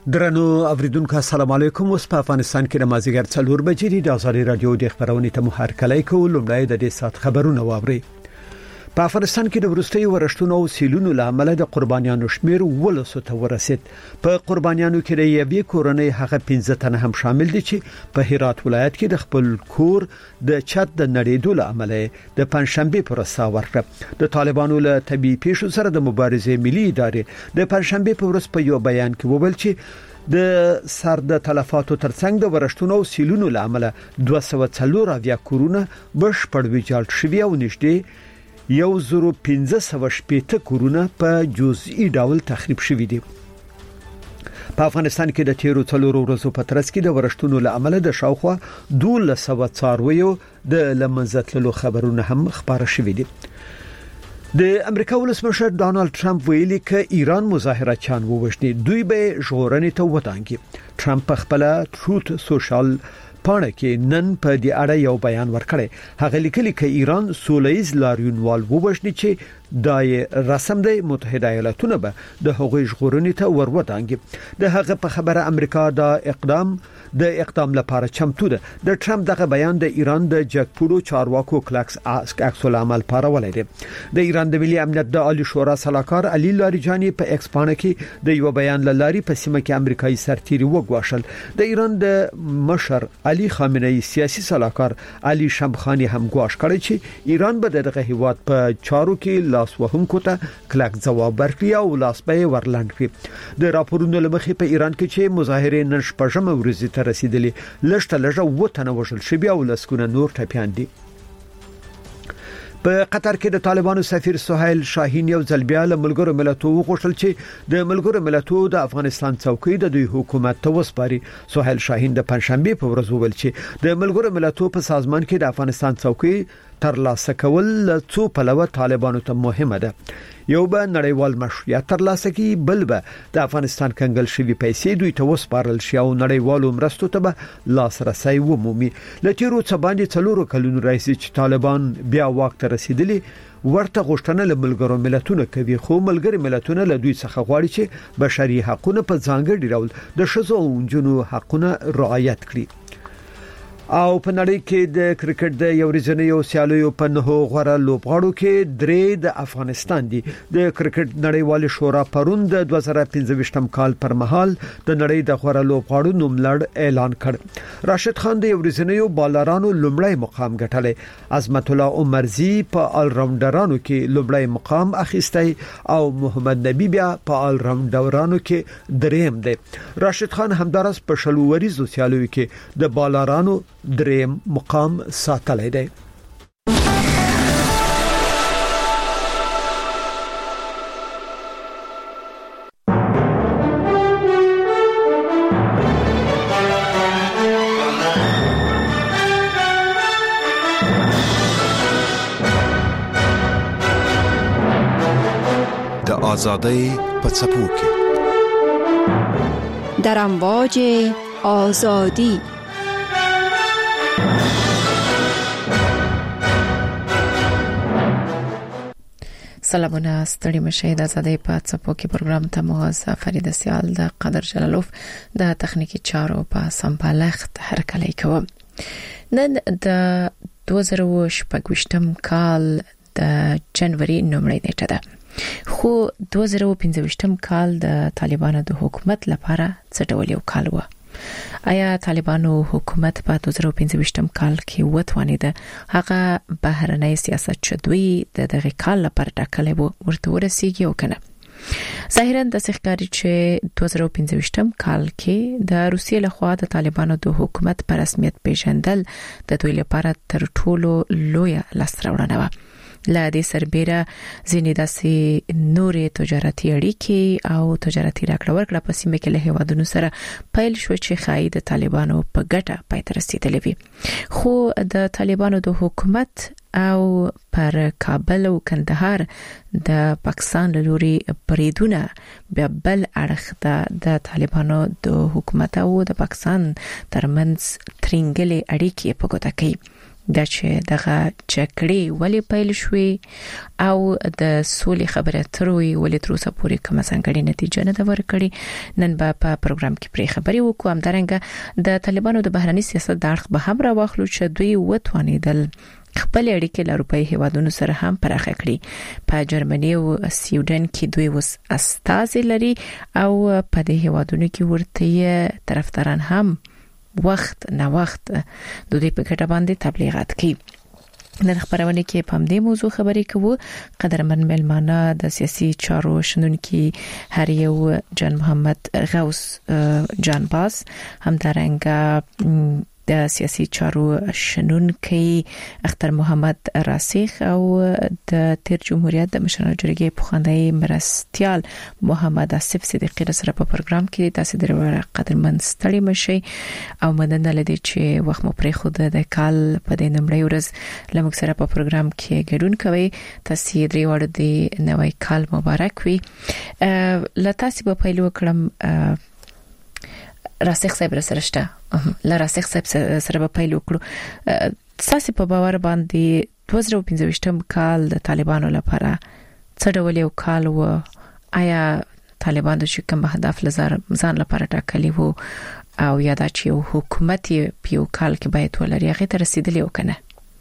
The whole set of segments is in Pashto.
درنو اوریدونکو السلام علیکم. اوس په افغانستان کې د مازیګر 4 بجې د ازادي رادیو د خبرونې ته مو هرکلی کوو. لومړی د دې سات خبرونه واوري. په افغانستان کې د ورستي ورشتونو او سیلونو لامل د قربانیانو شمیر ولسو ته ورسید. په قربانیانو کې د یوې کورنۍ هغه 15 تنه هم شامل دي چې په هرات ولایت کې د خپل کور د چت د نړیدو لامل د پنځشنبه پر ورځ ورکړه. د طالبانو له طبيعي پیښو سره د مبارزې ملي ادارې د پنځشنبه پر ورځ په یو بیان کې وویل چې د سر د تلفاتو ترڅنګ د ورشتونو او سیلونو لامل 240 کورونه بشپړ ویجاړ شوي او نږدې 1500 کورونه په جزئي ډول تخریب شوي دي. په افغانستان کې د تیرو 4 ورځو په ترڅ کې د ورشتونو لامل د شاوخوا 1200 څارویو د لمنځتلو خبرونه هم خبره شوي دي. د امریکا ولسمشر ډانلډ ټرمپ ویلي ک ایران مظاهرچیان ووژني دوی به ژغورنې ته وتانګي. ټرمپ په خپل ټروت سوشل پاڼه کې نن په دې اړه یو بیان ورکړی. هغه لیکلي ک ایران سولهیز لاریونوال ووژني چې د رسم د متحده ایالاتونو به د هغوی ژغورنې ته وروتانګي. د هغه په خبره امریکا د اقدام لپاره چمتو ده. د ټرمپ دغه بیان د ایران د جګپوړو چارواکو کلاکس عکس العمل پارولای دی. د ایران د ملي امنیت د عالی شورا سلاکار علي لاریجانی په ایکس پاڼه کې د یو بیان لاري په سیمه کې امریکایي سرتیري وګواښل. د ایران د مشر علي خامنه‌ای سیاسي سلاکار علي شمخانی هم ګواښ کړی چې ایران به دغه هیواد په چارو کې لاس وهونکو ته کلک ځواب ورکړي او لاس به ورلاند کړي. د راپورونو لمخې په ایران کې چې مظاهره نن شپږم ورځ ته رسیدلې لږه وټنه وشل شبي او لسکونه نور ټپيان دي. په قطر کې د طالبانو سفیر سهیل شاهین یو ځل بیا له ملګرو ملتونو وغوښتل چې د ملګرو ملتونو د افغانستان څوکۍ د دوی حکومت ته وسپاري. سهیل شاهین د پنځشنبه په ورځ وویل چې د ملګرو ملتونو په سازمان کې د افغانستان څوکۍ ترلاسه کول څو پلوه طالبانو ته مهمه ده. یو به نړیوال مشروعیت ترلاسه کی، بل به د افغانستان کنګل شوی پیسې دوی ته وسپارل شي او نړیوالو مرستو ته به لاسرسي ومومي. لتیرو څه باندې 4 کلونو راځي چې طالبان بیا واک ته رسیدلی ورته غوښتنه له ملګرو ملتونو کوي، خو ملګری ملتونه له دوی څخه غواړي چې بشري حقوقونه په ځانګړي ډول د شذو او جنو حقوقونه رعایت کړي. او په نړۍ کې د کرکټ د یو ورځنیو سیالیو په 9 غوړه لوبغاړو کې 3 د افغانستان دي. د کرکټ نړیوال شورا پرون د 2015 کال پر مهال د نړۍ د غوړه لوبغاړو نوملړ اعلان کړ. راشد خان د یو ورځنیو بالرانو لومړی مقام ګټلی. عظمت الله عمرزي په آل راونډرانو کې لومړی مقام اخیستی او محمد نبی بیا په آل راونډرانو کې دریم دی. راشد خان همدارس په شلووريزو سیالیو کې د بالرانو دریم مقام ساتلی دی. د آزادۍ په څپو کې در امواج آزادی سلامونه ستړي مشه د آزادۍ په څپو کې پروګرام ته موز فرید سیال د قدر جلالوف د تخنیکی چارو په سمبالښت هرکلی کوم. نن د 2018 کال د جنوري نومړی نیټه ده. خو 2015 کال د طالبانو د حکومت لپاره څه ډول یو کال و؟ آیا طالبانو حکومت په 2015 کال کې وتوانید هغه بهرنۍ سیاست چې دوی د دغه کال لپاره ټاکلې وو ورته ورسیږي او کنه؟ ظاهرا د ښکاری چې 2015 کال کې د روسیې لخوا د طالبانو د حکومت پر رسمیت پیژندل د دوی لپاره تر ټولو لوی لاسته و. لا دې سربېره ځینې داسې نورې تجارتي اړیکې او تجارتي راکړه ورکړه په سیمه کې له هیوادونو سره پیل شو چې خای د طالبانو په ګټه پای ته رسیدلې وي. خو د طالبانو د حکومت او پر کابل او کندهار د پاکستان لوري بریدونه بیا بل اړخ د طالبانو د حکومت او د پاکستان ترمنځ ترنګلې اړیکې په ګوته کوي. دا چې دغه چکړې ولې پیل شوې او د سولې خبره تروي ولې تر اوسه پورې کومه څنګهړي نتیجه نه ده ورکړې. نن په پروګرام کې پرې خبري وکړو. همدارنګه د طالبانو د بهرني سیاست د اړخ به هم راوخلو چې دوی وتوانیدل خپل اړیکې له اروپאי هیوادونو سره هم پراخه کړي. په جرمني او سویډن کې دوی وس استازي لري او په دې هیوادونو کې ورته طرفداران هم وخت نه وخت د دې په ګټه باندې تبلیغات کوي. نن خبرونه کې په دې موضوع خبرې کوو. قدرمن ملمانه د سیاسي چارو شنونکي هر یو جان محمد غوث جانباز، همدارنګه د سیاسي چارو شنونکي اختر محمد راسخ او د تیر جمهوریت د مشرانو جرګې پخوانی مرستيال محمد اسف صدیقی سره په پروګرام کې تاسو درو قدرمن ستړي مشي او مننه لدی چې وخت مو پرې خود د کال په دې نمبر ورځ لمک سره په پروګرام کې ګډون کوي. تاسو درې وړ د نوې کال مبارک وي. لتاسو په پیلو کړم راسخ صاحب سره شته لراسخ صاحب سره په پیل وکړو. تاسو په باور باندې 2015 کال د طالبانو لپاره څه ډول یو کال و؟ آیا طالبان د کوم هدف ځان لپاره ټاکلی وو او یا د یو حکومت په یو کال کې باید ولري هغه ته رسیدلی وکنه؟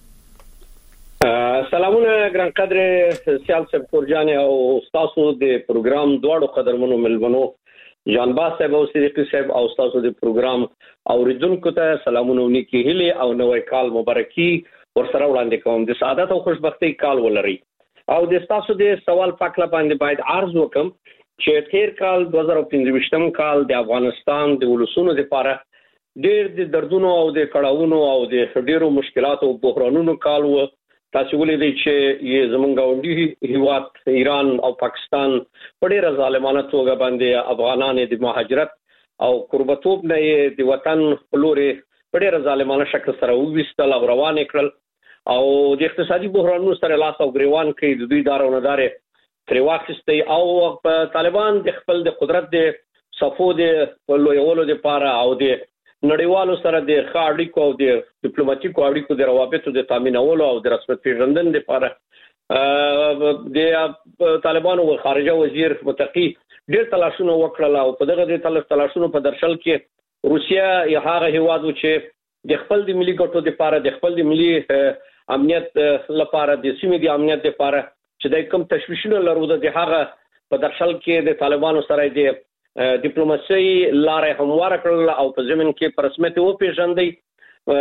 سلامونه ګران قدر سیال صاحب کورجان او تاسو د پروګرام دواړو قدرمنو ملمنو جانباز صاحب او صدیقی صاحب او تاسو د پروګرام اوریدونکو ته سلامونه ونیکي هلي او نوې کال مبارکي ورسره وړاندې کوم. د سعادت او خوشبختۍ کال ولري. او د تاسو د سوال پاکله باندې باید عرض وکم چې تیر کال 2015 کال د افغانستان د ولسونو لپاره ډېر د دردونو او د کړهونو او د ډېرو مشکلاتو او بحرانونو کال و. تاسو ولې چې زمونږ غونډي هیواد ایران او پاکستان په ډېر ظالمانه توګه باندې افغانان د مهاجرت او قربتوب نه د وطن پلوري په ډېر ظالمانه شکل سره وويستل او روان کړل او د اقتصادي بحرانونو سره لاس او ګریوان کوي. د دوی دارونه داري تر واخستي او طالبان د خپل د قدرت د صفو د لویولو لپاره او د نړیوالو سره د خاړیکو او د ډیپلوماټیکو اړیکو د روابطو د تامینولو او د رسمیت پیژندنې لپاره د طالبانو او خارجه وزیر متقی ډېر تلاشونه وکړل او په دغه د تلاشونو په درشل کې روسیا یې هغه هیوادو چې د خپل د ملي ګټو لپاره د خپل د ملي امنیت لپاره د سیمې د امنیت لپاره چې د کوم تشویشونه لرو د هغه په درشل کې د طالبانو سره د ډیپلوماسي لارې همواره کړل او په زمين کې په رسمیت او پیژندې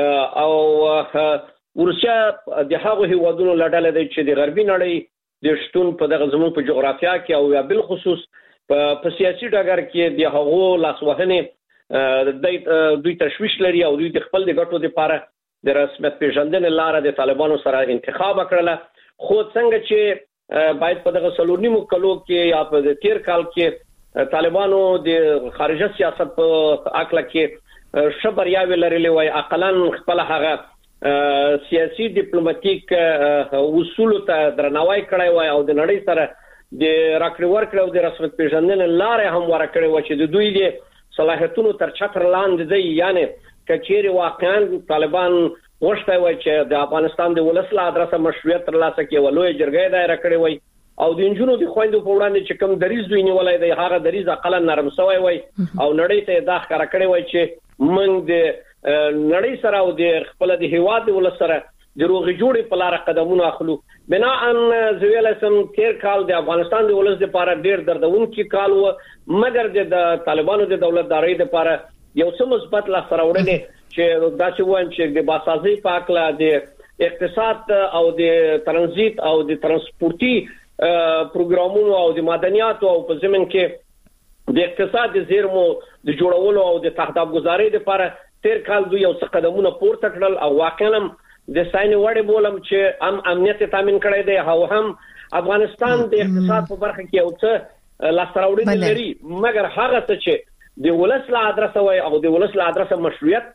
او روسیا د هغه هیوادونو لړل دی چې د غربي نړۍ د شتون په دغه زمون په جغرافیا کې او یا بل خصوص په سیاسي ډګر کې د هغو لاسوهنې دوی تشویش لري او دوی د خپل د ګټو لپاره د رسمیت پیژندنې لارې د طالبانو سره انتخاب کړل. خو څنګه چې باید په دغه سلورنیمو کلو کې یا په تیر کال کې طالبانو د خارجه سیاست په اکله کې شبرياوي لري وای اقلن خپل هغه سیاسي ډیپلوماټیک اصول ته درناوی کړی وای او د نړۍ سره د راکړې ورکړې او د رسمیت پیژندنې لارې هم ورکړې و چې د دوی د صلاحیتونو تر چتر لاندې دی. یعنی کچېری واقعا طالبان وشته وای چې د افغانستان د ولس له ادرسه مشروعیت ترلاسه کړي ولوي جرګې دایره کړې وای او د انجونو د خويندو په وړاندې چې کوم دریز دوی نیولای دی هغه دریز اقل نرم شوی وای او نړۍ ته دا ښکارا کړی وای چې موږ د نړۍ سره او د خپل د هیواد ولس سره د روغې جوړې په لار قدمونه اخلو. بنا ان زویلسم تیر کال د افغانستان د ولس لپاره ډیر دردونکي کال و مګر د طالبانو د دولتداري لپاره یو څه مثبت لا سره وړاندې چې دا چې وایي چې د باسازي پاکلا د اقتصاد او د ترانزیت او د ترانسپورتي پروګرامونو او د مدنیاتو او په زمين کې د اقتصاد زیرمو د جوړولو او د تهداب گزارۍ لپاره تیر کال دوی یو څه قدمونه پورته کړل او واقعا د سايني وړي بولم چې امنیت تامین کړی دی او هم افغانستان د اقتصاد په برخه کې یو څه لاسراوړي لري مګر هغه څه چې د ولس له ادرسه وای او د ولس له ادرسه مشروعیت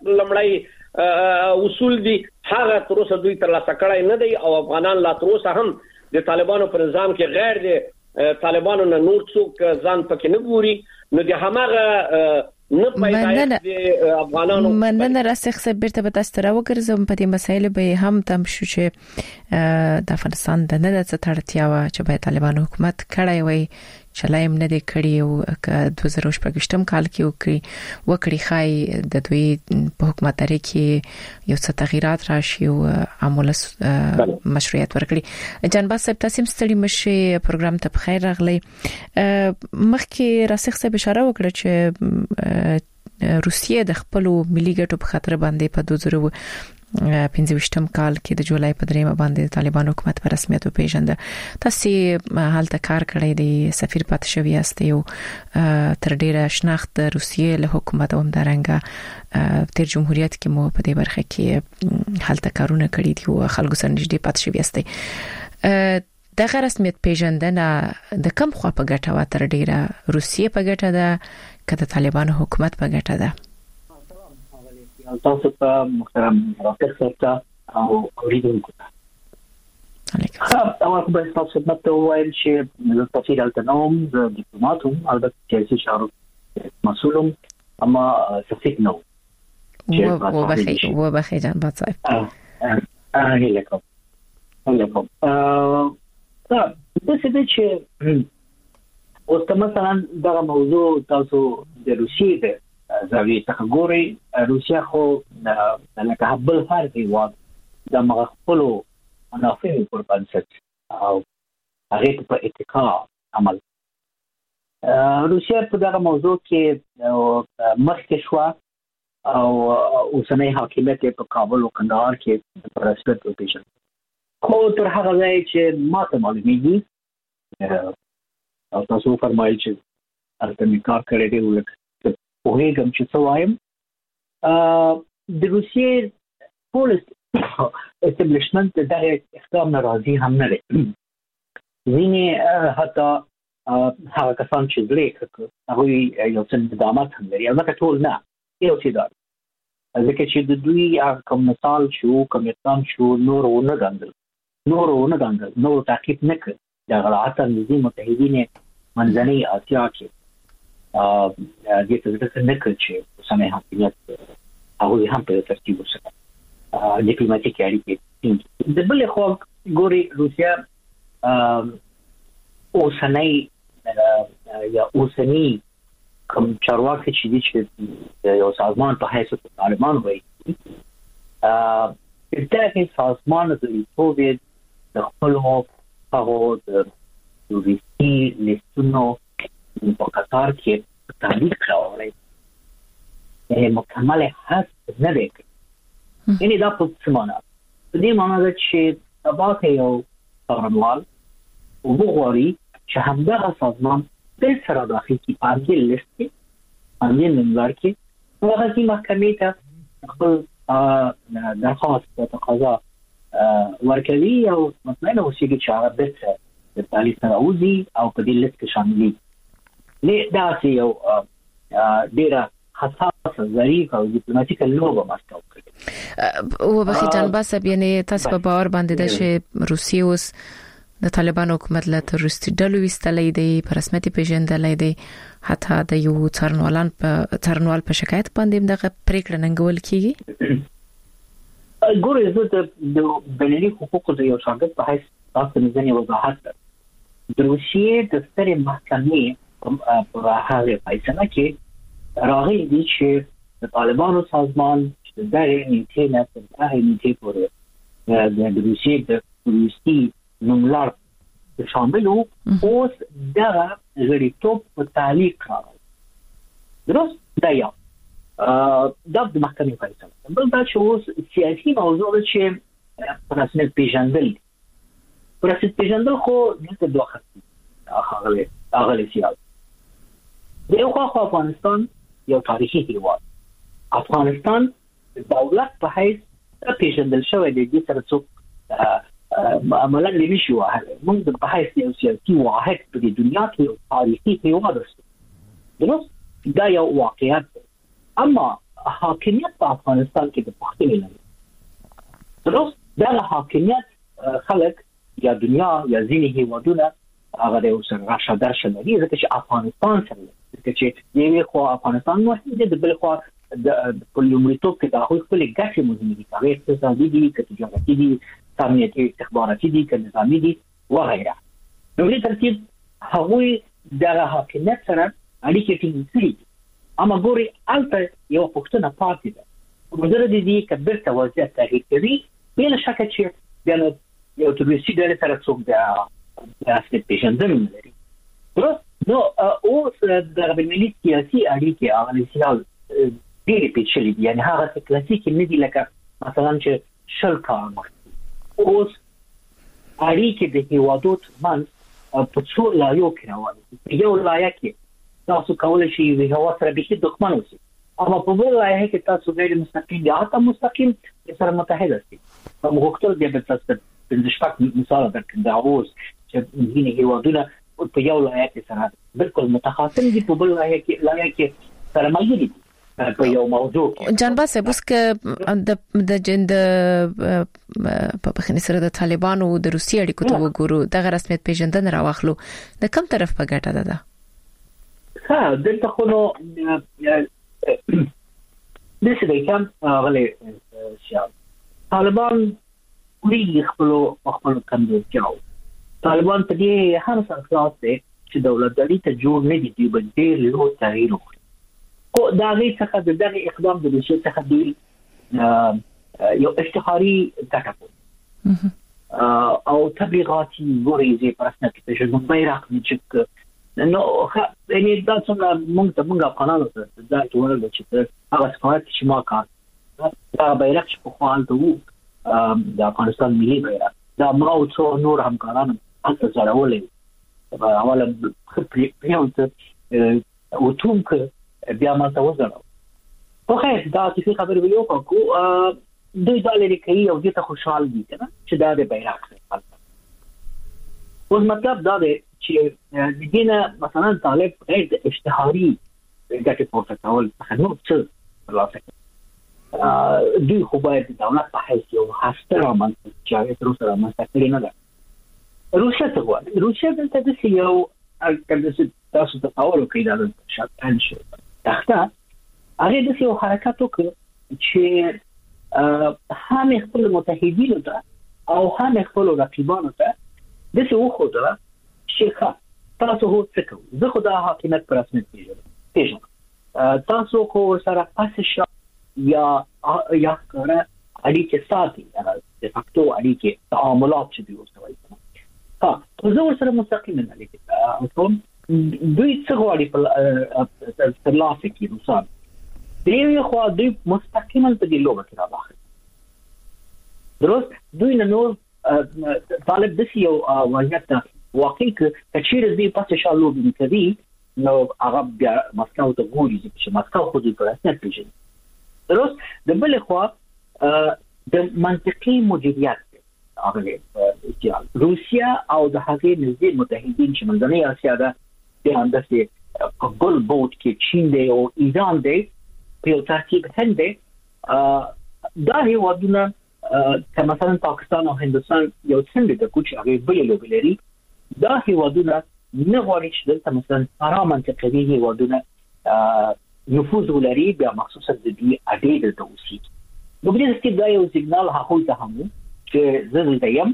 لمړی اصول دي هغه تر اوسه دوی تر لاسه کړی نه دی او افغانان لا تر اوسه هم د طالبانو پر نظام کې غیر د طالبانو نه نور څوک ځان پکې نه ګوري. نو د همغه نه پیدایښت د افغانانو مننه راسخ بیرته به تاسو ته وګرځم په دې مسایل به هم تم شو چې د افغانستان د نه د تړتیاوه چې به طالبان حکومت کړای وي چلایم نه دی کړی او ک 2018 کال کې وکړي خای د دوی په حکومتداري کې یو څه تغیرات راشي او عمل مشروعیت ورکړي جنباز صاحب تاسو ستړي مشه پروګرام ته بخیر راغلی مخکې راسخ صاحب اشاره وکړه چې روسیه د خپل ملي ګټو په خاطر باندې په 2015 کال کې د جولای په 3 باندې طالبان حکومت په رسمیت پیژند تاسو حالت کار کړی دی سفیر پات شوی است یو تر ډیره شناخت د روسیې له حکومت هم درنګه تیر جمهوریت کې مو په دې برخه کې حالت کارونه کړی دي او خلکو سره نږدې پات شوی است د رسمیت پیژندنه د کم خوا په ګټه و تر ډیره روسیې په ګټه ده کله طالبان حکومت په ګټه ده تاسو ته محترم راکټ صاحب او اوریدونکو ته اول خو تاسو ته وایم چې د تفصیل التنوم د ډیپلوماټوم البته سیاسي چارو مسؤلم اما صفیق نو و بخیر جنباز صاحب هلیکم دا څه چې اوس مثلا دا موضوع تاسو د روسیې د زاویې څخه ګوري روسیا خو لکه بل هر هیواد د مغفلو منافع پر بنسټ او هغه په اتکا عمل روسیا په دغه موضوع کې مخکې شو او اوسنۍ حاکمیت په کابل او کندهار کې پر رسمیت پیژن خو تر هغه ځای چې ماته معلومیږي او تاسو فرمایل چې ارتمی کار کړی دی ولکه په هغه چې څه وایم د روسیې ټول اسټابلیشمنت د اقدام ناراضي هم نه لري ځینې حتی هغه کسان چې لیکل هغه یو څه اقدامات هم لري هغه ټول نه یو څه دا ځکه چې د دوی کوم مثال شو کوم اقدام شو نور تعقیب نه کړ د غلطه نظام متحدین منځنۍ اسیا کې د دې نه کړ چې سمه حاکمیت هغه هم په ترتیب وسه ډیپلوماټیک اړیکې د بل خو ګوري روسیا اوسنی کوم چارواکي چې دي چې یو سازمان په حیث طالبان وایي دغه سازمان د یوټوب د خپل هغه د روسي لیستونو په قطار کې تعلیق راوړی مکمل هست نه دی یعنی دا په څه معنا دې معنا ده چې تباکه یو څارنوال وګوري چې همدغه سازمان بل سره داخل کی پارګل لیست کې باندې نمبر کې هغه چې محکمې ته خپل درخواست او تقاضا ورکوي او مثلا اوسېږي چې هغه به د تعلیق سره اوزي او په دې لیست کې شاملي نه دا چې یو ډیره حساس ظریف او ډیپلوماټیک لوبه ماستو کړي او بخي جنبا صاحب یعنی تاسو په باور باندې د چې روسیه اوس د طالبان حکومت له تروریستي ډلو وستلې دی په رسمیت پیژندلې دی حتی د یو څارنوال په شکایت باندې دغه پریکړه ننګول کیږي ګورې زه د بینالمللي حقوقو د یو شاګرد په حیث تاسو نه ځنې وضاحت د روسیې د سترې محکمې په هغه فیصله کې راغلی دی چې د طالبانو سازمان چې د نیټې نه تر هغه نیټې پورې د روسیې د تروریستي نوملړ شامل وو اوس دغه غړیتوب په تعلیق راغلی درست دا یو دا د محکمې فیصله بل دا چې اوس سیاسي موضوع ده چې په رسمیت پیژندل خو دلته دوه خط هغه سیاست د یو خوا افغانستان یو تاریخي هیواد افغانستان دولت په حیث پیژندل شوی دی د سره څوک عملاً نمیشه موږ د بحث یو سیاسي واحد په دنیا کې یو تاریخي هیواد است درست دا یو واقعیت اما حاکمیت په افغانستان کې د پښتنو نه درست دا حاکمیت خلک یا دنیا یا ځینې هیوادونه هغه د اوسه راشه درشه لري ځکه چې افغانستان سره چې یوه خو افغانستان مهم دی د بل خو د پولیومریتوب کې د هغوی خپل ګټې مهمې دي هغه اقتصادي دي که تجارتي دي امنیتي استخباراتي دي که نظامي دي وغیره نو په ترتیب هغوی د حاکمیت سره اړیکې ټینګ کړي اما ګوري البته یو پښتنه پاتې ده مدر دي کبر توازیت تغییر کوي بلا شک چې د یو تروریستي ډلې سره څوک د اصل پیژندنه لري نو اوس د ملي سیاسي اړیکې هغه سیال ډېرې پیچلې دي یعنی هغه کلاسیک نه دي لکه مثلا چې شل کال مخکې اوس اړیکې د هیوادوت من په څو لایو کې روانې یو لایه کې تاسو کولای شئ د هوا سره به دښمن اوسئ اما په بل لایه کې تاسو غیر مستقیم یا حتی مستقیم سره متحد اوسئ په مختلف دی په تاسو د شپږ مثال درکړم دا اوس چې ځینې هیوادونه په یو لایه کې سره بالکل متخاصم دي په بل لایه کې سره مایلي دي په یو موضوع کې جانبا سبوس ک د په بخنه سره د طالبانو د روسي اړیکو ته وګورو د رسمیت پیژندنه راوخلو د کوم طرف په ګټه ده دلته خو نو د څه دی کوم غلي شاو طالبان وی خپل کمزورتیاو طالبان په دې هر څه خلاص دي چې دولتداري ته جوړ نه دي دوی به ډېر لوی تغییر وکړي خو دا غي څخه دغه اقدام د روسیې څخه دی یو اشتهاري ګټه کوي او تبلیغاتي ګوريزي پرسنه کې چې بیرغ چې نو یعنی دا څنګه موږ افغانانو ته دا ټول چې هغه څه چې ما کار دا بیرغ چې په خوان ته د افغانستان ملي بیرغ دا ما او څو نور همکارانو هڅه زړولې اوله خپل او توم که بیا ما ته وځړو خو خیر دا چې خبرې ویو کو دوی دا لري کوي او دې ته خوشحال دي کنه چې دا د بیرغ څخه اوس مطلب دا دی چې د دینه مثلا طالب د اشتهاري ګټه پورته کول څنګه نو څه خلاصه دوی خو باید د دولت په حیث یو هسته چې تر اوسه مستقل نه ده روسیا ته وایي روسیا دلته د یو کله تاسو ته اورو کې دا شاتن شو تخته هغه د یو حرکت وکړ چې هم خپل متحدینو ته او هم خپل رقیبانو ته د څه وخوده چې تاسو هو څه کوئ زه خو دا حاکمیت پر اساس پیژنم تاسو خو سره پاسه یا کړه اړیکې ساتي د فاکتو اړیکې تعاملات چې دی اوسوي زه ورسره مستقیم نه لیکم دوی څه غواړي په ترلاسه کې روسان دوی خو دوی مستقیما په دې لوبه کې راغلي درست دوی نه نور طالب د یو وضعیت واقعي کچېر دې پاتې شالو به کوي نو هغه بیا مسکو ته ګوري چې مسکو خو دې پر اساس پیژني درست د بل خو د منطقي مدیریت هغه روسیا او د هغې نږدې متحدین چې منځنۍ اسیا ده د همداسې په بل بوت کې چین دی او ایران دی په یو ترتیب هند دی دا هیوادونه که مثلا پاکستان او هندوستان یو څنګه د کوچ هغه بلې لوبې لري دا هیوادونه نه غواړي چې دلته مثلا ارام منطقوي هیوادونه نفوذ ولري بیا مخصوصا د دې اډې د توسي نو بل څه دا یو سیګنال هغه ته هم چې زه دایم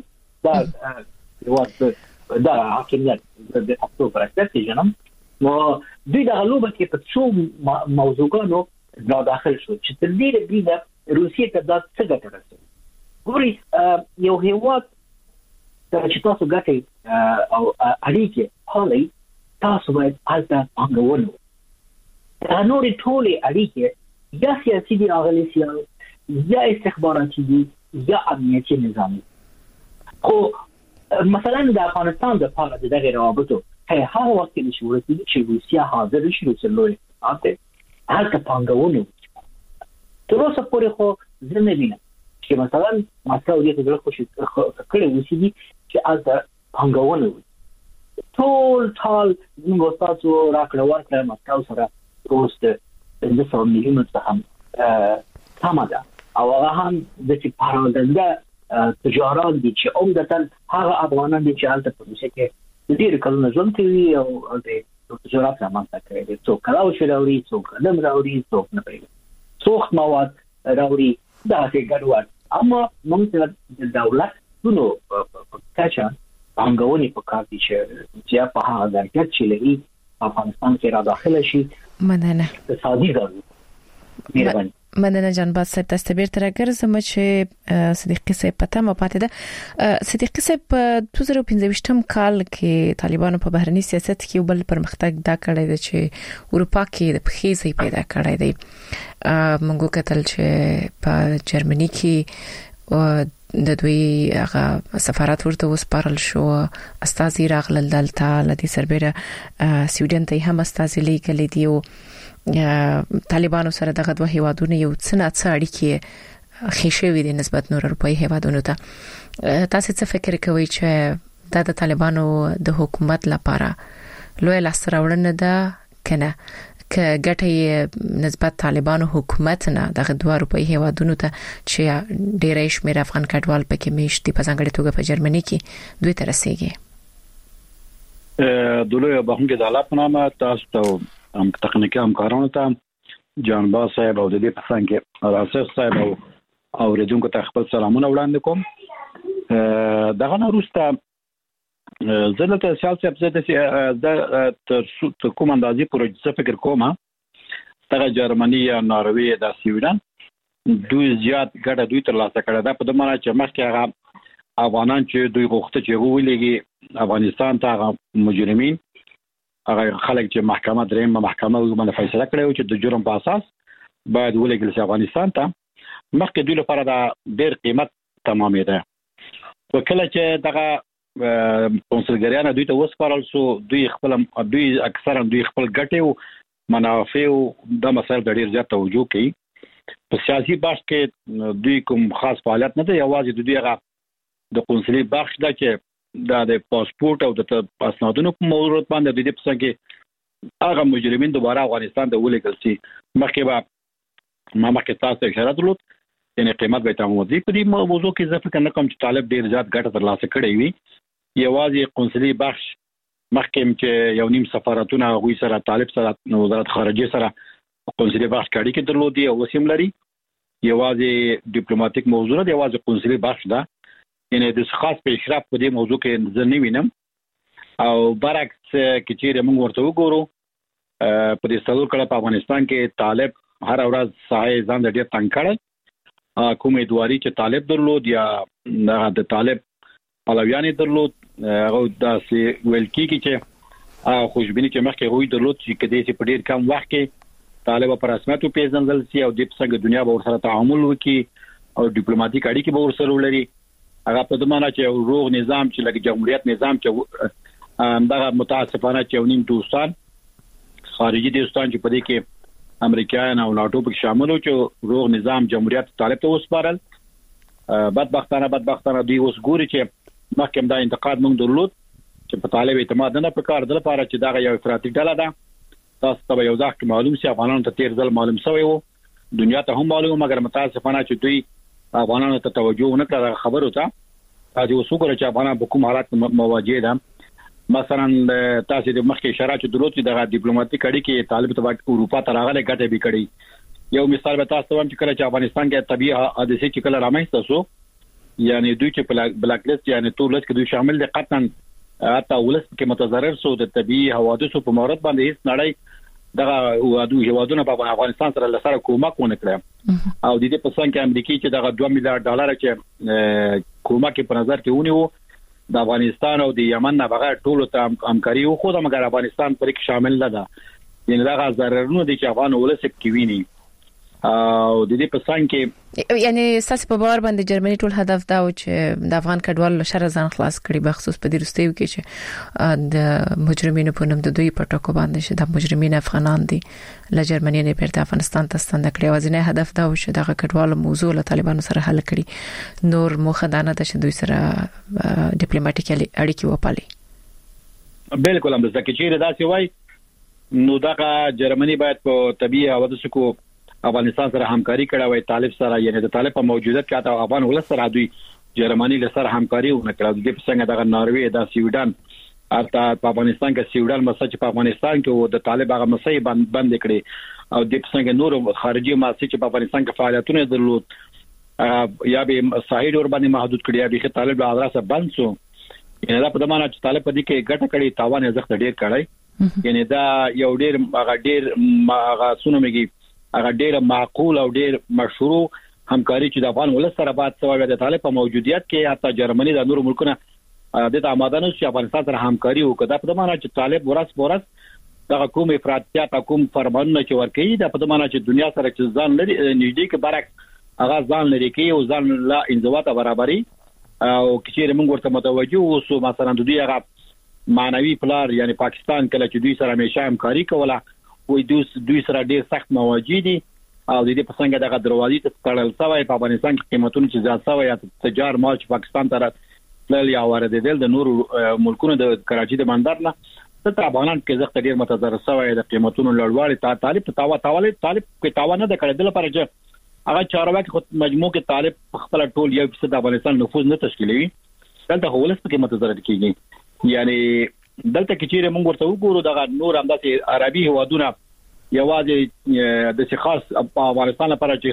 دا دا حاکمیت د خپل پرسته جنم نو دوی د غلوبه کې په څو موضوعونو دا داخل شو چې تر دې لري روسیې ته دا څه ګټه رسوي ګوري یو هیواد چې تاسو ګټه او اړیکې حالي تاسو باید حالته انګورو دا نور ټولې اړیکې یا سیاسي دي اغلی سیاسي یا استخباراتي دي یا امنیتي نظامي خو مثلا د افغانستان د پاره د دغه روابطو هغه وخت کې شروع کیږي چې روسیا حاضر شي چې لوی اته هلته پانګونه تر اوسه پورې خو ځنه وینم چې مثلا مسکو دې ته خوشي کړي وسی چې از پانګونه ټول موږ تاسو راکړه ورکړه مسکو سره اوس د 200 میلیون څخه سماده او هغه هم د چې پارودنده تجاران دي چې عمدتاً هغه افغانان دي چې حالت په روسیه کې ډېر کلونه ژوند کوي او د تجارت رامنځته کړی دی. څوک کلاو شي راوړي، څوک قلم راوړي، څوک نه پیږي، څوک مواد راوړي، دا څه ګډوډ. اما موږ د دولت نو کاچا پانګونې په کار دي چې په هغه ځای چې لري افغانستان کې را داخله شي. مننه. اقتصادي ضرورت. مننه جنباز صاحب، تاسو به تر ګرځم چې صدیقي صاحب پته مو پاتې ده. صدیقي صاحب په 2015 کال کې طالبانو په بهرني سیاست کې بل پرمختګ دا کړی دی چې اروپا کې د پخېزي پیدا کړی دی. موږ کتل چې په جرمني کې د دوی هغه سفارت ورته وسپارل شو، استازي راغلل دلته، لدی سربېره سویډن ته هم استازي لیږلي دي. طالبانو سره دغه دوه هیوادونه یو څه اړیکې خېشوي دي نسبت نور اروپאי هیوادونو ته. تاسو څه فکر کوئ چې دا د طالبانو د حکومت لپاره لوی لاسته ده کنه که ګټه نسبت طالبانو حکومت نه دغه دوه اروپאי هیوادونو ته چې ډېر شمېر افغان کډوال پکې میشتي په ځانګړي توګه په جرمني کې دوی ته رسیږي؟ دلوی بهونګه د الله په نامه تاسو ته هم تخنیکی همکارانو ته جانباز صاحب او د دې په څنګ کې راسخ صاحب او ریدونکو ته خپل سلامونه وړاندې کوم. دغه نه وروسته زه ته سیاسي افزده د کوم اندازې پروژه فکر کوم دغه جرمني یا ناروې د سویډن دوی زیات ګټه دوی تر لاسه کړه. دا په دې معنی چې مخکې هغه افغانان چې دوی غوښته چې ویلېږي افغانستان ته مجرمین هغه خلک چې محکمه درېمه محکمه باندې فیصله کړې و چې د جرم په اساس باید ولېږل شي افغانستان ته، مخکې دوی لپاره دا ډېر قیمت تمامېده. وکله چې دغه کنسولګریانه دوی ته وسپارل شو، دوی اکثرا خپل ګټې او منافع او د مسایل د ډېر زیات توجه کوي. په سیاسي بحث کې دوی کوم خاص فعالیت نه دی، یوازې دوی هغه د کنسولي بخش ده چې دا د پاسپورت او د اسنادونو په موضوع باندې د دې په څنګه هغه مجرمین دوباره افغانستان ته ولېږل شي. مخکې تاسو اشاره درلود یعنی قیمت به تماموي په دې موضوع کې ځکه کنه کوم چې طالب ډیر زیات ګټه ترلاسه کړې وي. یوازې قنصلي بخش مخکې چې یو نیم سفارتونه غوي سره طالب سره وزارت خارجه سره قنصلي بخش کړي کې درلودي او وسیم لري. یوازې ډیپلوماټیک موضوع نه، یوازې قنصلي بخش ده. یعنی د خاص پیشرفت په دې موضوع کې زه نه وینم. او برعکس کې چې موږ ورته وګورو په دې څلور کله په افغانستان کې طالب هر ورځ ساحه ځان ډېر تنګ کړي. کومې دواري چې طالب درلود یا د طالب پلویان درلود هغه داسې ویل کیږي چې خوشبینی چې مخکې غوي درلود چې کدي چې په ډېر کم وخت کې طالب پر رسمیت پیژندل شي او د څنګه دنیا به ورسره تعامل وکړي او ډیپلوماټیک اړیکې به ورسره ولري. هغه په دې معنی چې روغ نظام چې لکه جمهوریت نظام چې دغه متاسفانه چې ونیم دوستان خارجي دوستان چې په دې کې امریکایان او ناتو په شامل وو چې روغ نظام جمهوریت طالب ته وسپارل. بدبختانه دوی اوس ګوري چې مخکې دا انتقاد موږ درلود چې په طالب اعتماد نه پکار د لپاره چې دا یو افراطي ډله ده. تاسو ته یو ځکه معلوم شي افغانانو ته تیر ځل معلوم شوی وو، دنیا ته هم معلوم، مګر متاسفانه چې دوی افغانانو ته توجه نه کړه خبرو ته. تاسو وسوګره چې افغانان په کوم حالات مواجه دي. مثلا تاسو د مخکې اشاره چې درلود چې د ډیپلوماټیک اړیکې طالب ته اروپا ته راغلي ګټه به کړي. یو مثال به تاسو وایم چې کله چې افغانستان کې طبيعي حادثه چې کله رامنځته شو، یعنی دوی چې بلاک لیست یعنی ټول لیست کې دوی شامل دي، قطعا حتی ولس کې متضرر شو د طبيعي حوادثو په مورد باندې هیڅ نړۍ دغه هیوادونه په افغانستان سره لسره کومک ونه کړ. او د دې په څنګ کې امریکای چې دغه 2 میلیارډ ډالر چې کومک په نظر کې ونیو د افغانستان او د یمن نه بغیر ټول ته همکاري وکړه، مګر افغانستان پرې شامل نه ده. یعنی دا ضررونه دي چې افغان ولس کې ویني. او د دې په څنګ کې یعنی ساس په باور باندې جرمني ټول هدف دا و چې د افغان کډوال شر ځان خلاص کړي، بخصوص په دې رستیو کې چې د مجرمینو په نوم د دوی په ټکو باندې چې د مجرمین افغانان دي له جرمني نه بیرته افغانستان ته ستنه کړي. وازنه هدف دا و چې د کډوال موضوع له طالبانو سره حل کړي. نور موخه دا نه ده چې دوی سره ډیپلوماټیک اړیکې وپالي. بالکل هم ځکه چې دا څه وای نو دا جرمني باید په طبيعي حوادثو کو افغانستان سره همکاري کړه وای طالب سره، یعنی د طالب په موجودیت کې تا افغان ولس سره دوی جرمني له سره همکاري ونه کړه. د څنګه د ناروې د سویډن اته په افغانستان کې سیوډل مسج په افغانستان کې د طالب هغه مسای بند کړي او د څنګه نور خارجي مسج په افغانستان کې فعالیتونه درلود یا به صحیح ور باندې محدود کړي یا به طالب ادرسه بند شو یعنی دا په دمانه چې طالب په دې کې ګټه کړي تاوان یې زخت ډیر کړی یعنی دا یو ډیر سونمږي هغه ډیر معقول او ډیر مشروع همکاري چې د افغان ولس سره بعد سوال د طالب په موجودیت کې حتی جرمني د نور ملکونو د آماده نه چې افغانستان سره همکاري وکړي دا په دمانه چې طالب ورس دا کوم افراطیت کوم فرمانونه چې ورکړي دا په دمانه چې دنیا سره چې ځان لري نږدې کې برعکس هغه ځان لري کې او ځان لا انضباط برابرۍ او چې موږ ورته متوجه اوسو مثلا د دوی هغه معنوي پلار یعنی پاکستان کله چې دوی سره همیشه همکاري کوله وې دوی سره ډېر سخت مواجه دي او د دې په څنګه دغه دروازې ته تړل شوی په افغانستان کې قیمتونه چې زیات شوی یا تجار مال چې پاکستان ته تلل یا واردېدل د نور ملکونو د کراچي د بندر نه ته افغانان کې زخت ډېر متضرر شوی د قیمتونو لوړوالي طالب کې تاوان نه کړی د لپاره چې هغه چارواکي خو مجموع کې طالب خپل ټول 1% د افغانستان نفوذ نه تشکیلوي دلته هولس کې متضرر کیږي یعنی دلته کې چې موږ ورته وګورو د نور همداسې عربي هوادونه یوازې د خاص افغانستان لپاره چې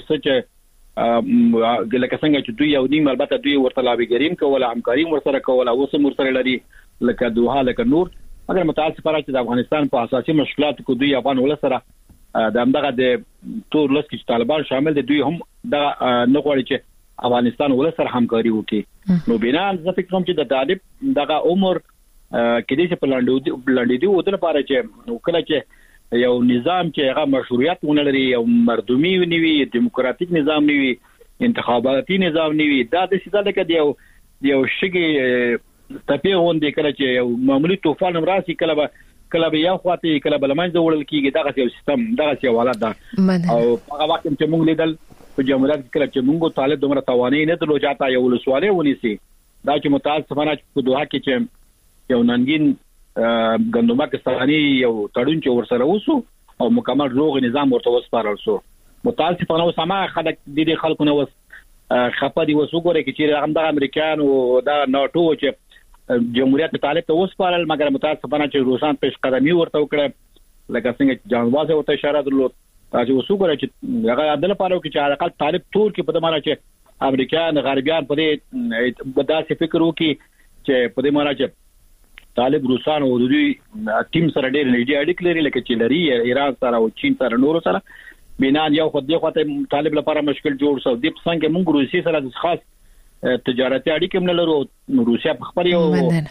لکه څنګه چې دوی یو نیم البته دوی ورته لابیګریم کوله همکاري ورسره کوله اوس ورسره لري لکه دوحه لکه نور اگر متاسفانه چې د افغانستان په اساسي مشکلاتو کې دوی افغان ولس سره د همدغه د تور لس کې طالبان شامل دي دوی هم د نه غواړي چې افغانستان ولس سره همکاري وکړي نو بنا زه فکر کوم چې د طالب دغه عمر کې دې په لاندې دی ودل لپاره چې کله چې یو نظام چې هغه مشروعیت ونلري یو مردمي ونوي دیموکراتیک نظام نیوي انتخاباتي نظام نیوي دا د سیده کې دی یو شګي تپې وندې کله چې یو معمولی طوفان راسي کله به یو خواته کله بل منځ وړل کیږي دغه یو سیستم دغه یو حالت ده او هغه وخت چې موږ لیدل په جمهوریت کې کله چې موږ طالب دومره توانې نه درلوجاته یو ولسواله ونیسي دا چې متاسفانه په دوحه کې چې یو ننګین غندومه کسانی یو تړون چې ورسره وسو او مکمل روغ نظام ورته وسپارل شو متاسفانه سما خلک د خلکو نه وس خپه دي وسوګره کې چې هم د امریکایانو او د ناتو چې جمهوریت طالب ته وسپارل مګر متاسفانه چې روسان پیش قدمي ورته وکړه لکه څنګه جانواز ورته اشاره درلود چې وسوګره چې هغه عدل پاره کې چې اقل طالب تور کې په دمانه چې امریکایان غربیان په دې بداسې فکر وکړي چې په دې معنی چې طالب روسان او دوی ټیم سره ډېر نږدې اړیکې لري لکه چې لري ایران سره او چین سره نور سره بنا یو خو دې خواته طالب لپاره مشکل جوړ شو د څنګه موږ روسي سره د خاص تجارتي اړیکې هم لرو روسیا په خبر یو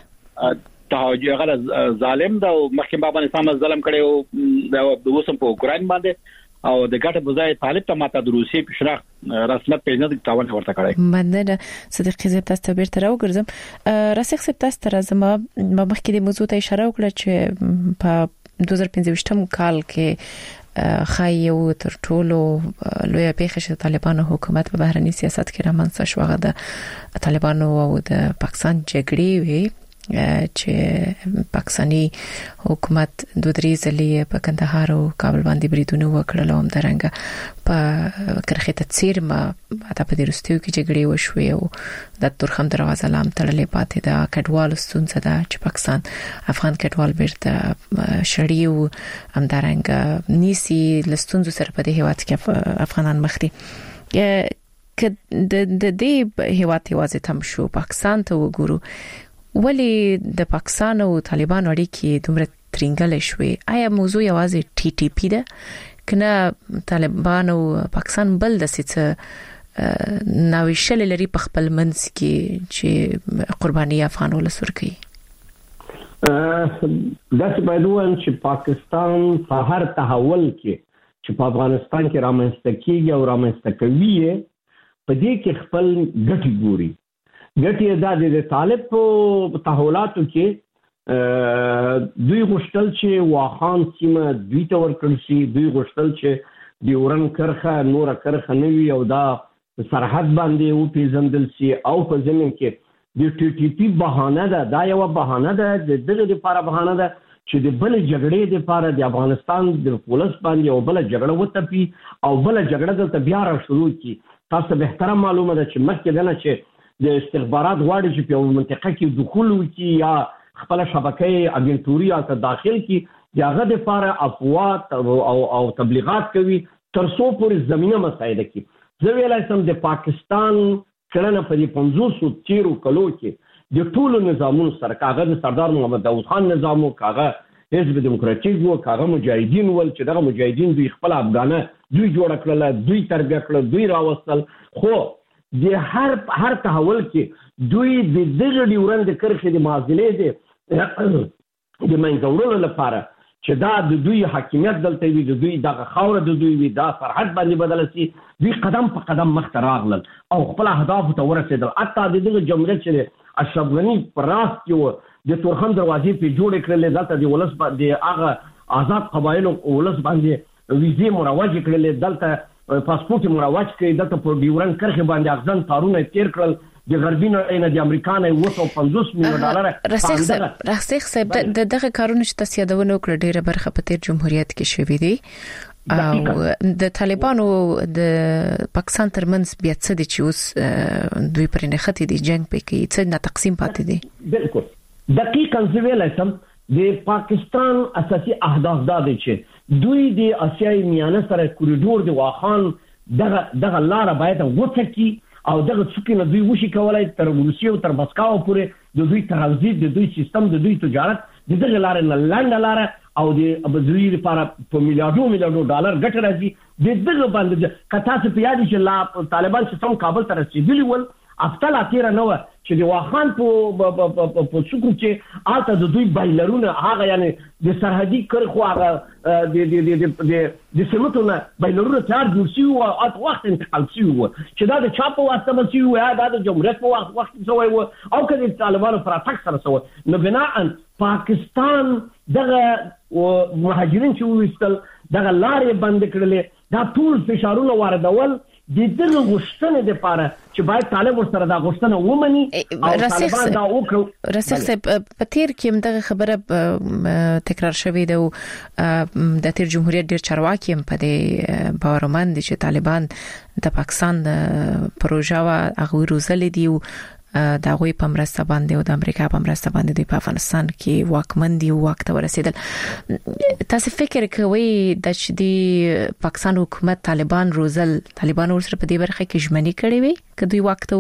توجه غل ظالم دا مخکې بابا نظام ظلم کړي او د اوسم په اوکرين باندې او د ګټه بځای طالب ته ماته د روسي پښراخ رسمیت پیژنه د تاوان ورته کړی مننه صدیق زیب تاسو ته بیرته راوګرځم راسخ صاحب تاسو ته زما مخکې د موضوع ته اشاره وکړه چې په 2015 کال کې خایو تر ټولو لوی پیښه چې طالبانو حکومت په بهرني سیاست کې رامنځته شو هغه د طالبانو او د پاکستان جګړې وي چې پاکستاني حکومت د درې ځلې په کندهار او کابل باندې بریدونه وکړل او همدارنګه په کرخه تفسیر ما اته په درستیو کې جګړې وشوي او د تورخم دروازه لام تړلې پاتې دا کډوال ستونزه ده چې پاکستان افغان کډوال بیرته شړیو همدارنګه نیسی لستونزو سره په دې هیواد کې افغانان مخ دي ک د دې هیواد یوازې تم شو پاکستان ته وګورو ولی د پاکستان او طالبان اړیکې دومره ترنګل شوې آیا موضوع یوازې ټي ټي پی ده کنه طالبان او پاکستان بل د څه ناوښل لري په خپل منځ کې چې قرباني افغان ولسور کوي دا څه باید وایي چې پاکستان په هر تحول کې چې په افغانستان کې رامنځته کیږي او رامنځته کوي په دې کې خپل ګټي ګوري ګټي د طالب په تحولاتو کې دوی غوښتل چې واخان سیمه دوی ته ورکړل شي دوی غوښتل چې د اورن کرخه نور کرخه نوي او دا سرحد باندې او پیژندل شي او په زمين کې د ټي ټي پی بهانه ده دا یو بهانه ده د دغه لپاره بهانه ده چې د بل جګړې لپاره د افغانستان د پولیس باندې او بل جګړه وتپی او بل جګړه د بیا را شروع کی تاسو به احترام معلومه ده چې مخکې دنه چې د استخبارات غواړي چې په منطقه کې دخول وکړي یا خپل شبکې اجنټوري او داخل کی یاغه د لپاره افواط او تبلیغات کوي تر څو پورې زمينه مسایده کی زه ویلای سم د پاکستان کړنه په 500 تیرو کلو کې د ټولو نظامونو سره کاغه د سردار محمد داوود خان نظام او کاغه حزب دیموکراتیک وو کاغه مجاهدین ول چې دغه مجاهدین دوی خپل افغانه دوی جوړ کړل دوی تربیه کړل دوی راوستل خو د هر تحول کې دوی د دغه ډیورند کرښې د معادلې د منځورولو لپاره چې دا د دوی حاکمیت دلته وي د دوی دغه خاور د دوی وي دا سرحد باندې بدل شي دوی قدم په قدم مخ ته راغلل او خپل اهداف ته ورسېدل حتی دغه جمهوریت چې اشرف غنی پر راس کې د تورخم دروازې په جوړ کړل دلته د ولس باندې هغه آزاد قبایل او ولس باندې ویزه مروج کړل دلته پاسپورت مروج کړي دلته په ډیورند کرښې باندې اغزن تارونه تیر کړل د غربي نړۍ نه د امریکا نه 250 میلیون ډالر راسخ صاحب دغه کارونه چې تاسو یادونه وکړه ډیره برخه په تیر جمهوریت کې شوې دي او د طالبانو د پاکستان ترمنځ بیا څه دي چې اوس دوی پرې نه ختی دي جنگ پکې څه نه تقسیم پاتې دي بالکل دقیقاً زویل اسم د پاکستان اساسي اهداف دا دي چې دوی د اسیای میانه سره کوریډور د واخان دغه لار باید وڅکي او دغه څوکې نه دوی وشي کولای تر روسیې او تر مسکو پورې د دوی ترانزیت د دوی سیستم د دوی تجارت د دغه لار نه لاندې لار او د ابدوی لپاره په میلیارډو ډالر ګټه راځي د دغه باندې کته څه پیادي چې طالبان چې څنګه کابل ته رسیدلی ول افتل اخیره نو چې د واخان په څوکو کې آلته د دوی بایلرونه هغه یعنی د سرحدي کرخو هغه د سمټونه بایلرونه تیار جوړ شي او ات وخت انتقال شي چې دا د چاپو واسطه به شي یا دا د جمهوریت په وخت سوی او کله د طالبانو پر اتاک سره سوی نو بناء پاکستان دغه مهاجرین چې وستل دغه لارې بند کړلې دا ټول فشارونه واردول د دغه غوښتنې لپاره چې باید طالب ورسره دا غوښتنه ومني او طالبان دا وکړي راسخ په تیر کې دغه خبره تکرار شوې ده د تیر جمهوریت ډیر چارواکي هم په دې باورمند دي چې طالبان د پاکستان پروژه او هغه روزل دي د غوي په مرسته باندې او د امریکا په مرسته باندې د افغانستان کې واکمن دي وخت ورسېدل تاسو فکر کوئ د چې د پاکستان حکومت طالبان ورسره په دې برخه کې ژمنې کړې وي کله دوی وخت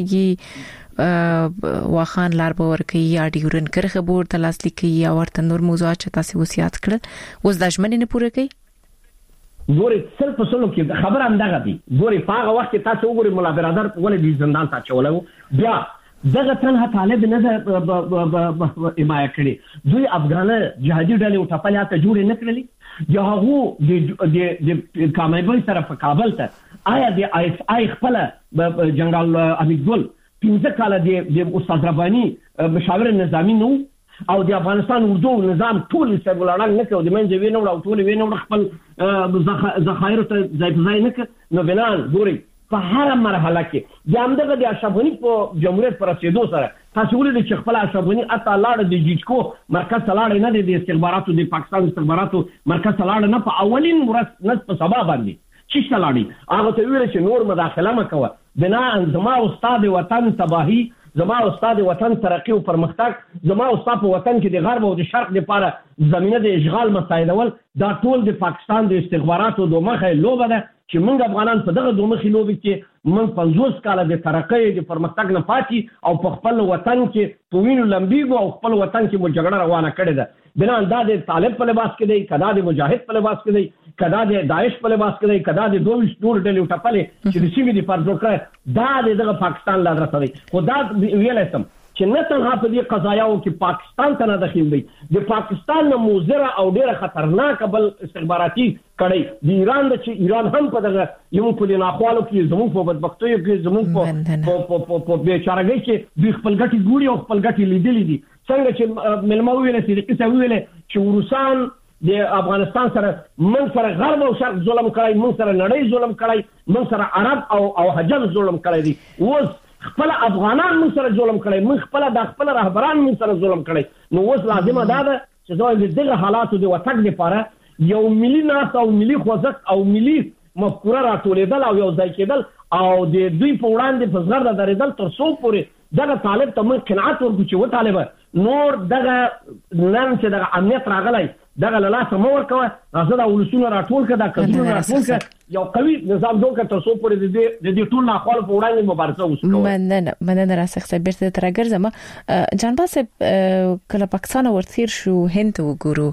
ورسیږي واخان لار باور کوي یا ډیورن کرخه بور ته لاس لیکي یا ورته نور موضوعات چې تاسو وصیت کړل اوس د ژمنې نه پوره کوي ګوري سل په سلو کې خبر هم دغه دي ګوري په هغه وخت کې تاسو وګورئ مولا برادر ولې د زندان ته چولو بیا دغه تنها طالب نه حمایه کړي دوی افغان جهادي ډلې او ټپلیا ته جوړ نه کړلې یا هغه د کامیابی سره په کابل ته آیا د آی خپل جنرال حمید ګل 15 کال د استاد ربانی مشاور نظامی نو او د افغانستان اردو نظام ټول سرګلړنګ نه کوي د منځ وینو او ټول وینو خپل ذخایر ته ځای په ځای نه کوي نو بلان ګوري په هر مرحله کې د همدغه د اشرفغنی په جمهوریت پر رسیدو سره تاسو ولې چې خپل اشرفغنی اته لاړ د جیجکو مرکز لاړ نه د استخباراتو د پاکستان استخباراتو مرکز لاړ نه په اولین ورځ نه په سبا باندې چې لاړی هغه ته ویل چې نور مداخله مکوه بنا زما استاد وطن تباہی زما استاد وطن ترقی او پرمختګ زما استاد په وطن کې د غرب او د شرق لپاره زمينه د اشغال مسایلول دا ټول د پاکستان د استخباراتو د مخه لوبه ده چې موږ افغانان په دغه دوه مخې لوبې کې موږ 50 کال د ترقی د پرمختګ نه پاتې او په خپل وطن کې په وینو لمبيګو او خپل وطن کې مو جګړه روانه کړې ده بنا دا د طالب په لباس کې دی کدا د مجاهد په لباس کې دی کدا د داعش په لباس کې دی کدا د دوه نور ډلې ټپلې چې د سیمې د پر جوړ کړ دا دغه پاکستان لا درته دی خو دا ویلای سم چې نه تنها په دې قضایاو کې پاکستان ته نه دخیل دی د پاکستان نه موزره او ډیره خطرناک بل استخباراتي کړي د ایران چې ایران هم په دغه یو په ناخوالو کې زموږ په بدبختیو کې زموږ په بیچارهګۍ کې د خپل ګټي ګوري او خپل ګټي لیدلې دي څنګه چې ملما ویل چې قصه ویل چې روسان د افغانستان سره من سره غرب او شرق ظلم کړی من سره نړۍ ظلم کړی من سره عرب او حجاز ظلم کړی دي اوس خپل افغانان من سره ظلم کړي من خپل د خپل رهبران من سره ظلم کړي نو اوس لازمه ده چې زه دغه حالاتو د وټک لپاره یو ملي ناس او ملي خوځښت او ملي مفکوره راټولېدل او یو ځای کېدل او د دوی په وړاندې په زغرده درېدل تر څو پورې دغه طالب ته موږ قناعت ورکړو چې و طالبه نور دغه نن چې دغه امنیت راغلی دغه لاس مو ورکوه راځه دا ولسونه راټول کړه دا کډونه راټول کړه یو قوي نظام جوړ کړه تاسو پرې د دې ټول ناخوالو په وړاندې مبارزه وکړو مننه راڅخه بیرته ترګرځم جانباز کله پاکستان ورتیر شو هند وګورو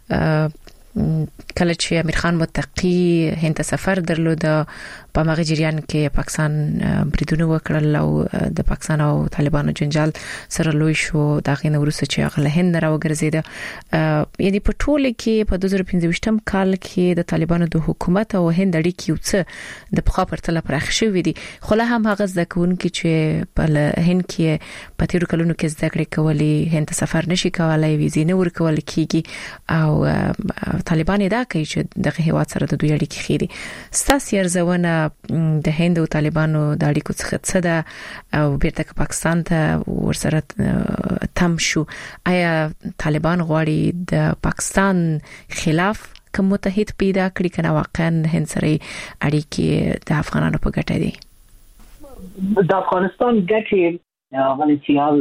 کله چې امیر خان متقی هند سفر درلود په مغه جریان کې پاکستان بریدونه وکړل او د پاکستان او طالبانو جنجال سره لوي شو دا غینه ورسره چې هغه هند راوګرځید یعنی په ټوله کې په 2015م کال کې د طالبانو د حکومت او هند اړیکې یو څه د پخوا پرتله پراخ شوې دي خو له هم هغه ځکهونکي چې په هند کې په تیرو کلونو کې زده کړې کولې هند سفر نشي کولای ویزې نه ورکول کیږي او طالبان دا کوي چې دغه هیواد سره د دوی اړیکې خېدي ستاسو ارزونه د هند او طالبانو د اړیکو څخه څه ده او بیرته پاکستان ته ورسره تم شو آیا طالبان غواړي د پاکستان خلاف کوم متحد پیدا کړي کنه واقعا هند سره اړیکې د افغانانو په ګټه دي د افغانستان ګټه غلطیال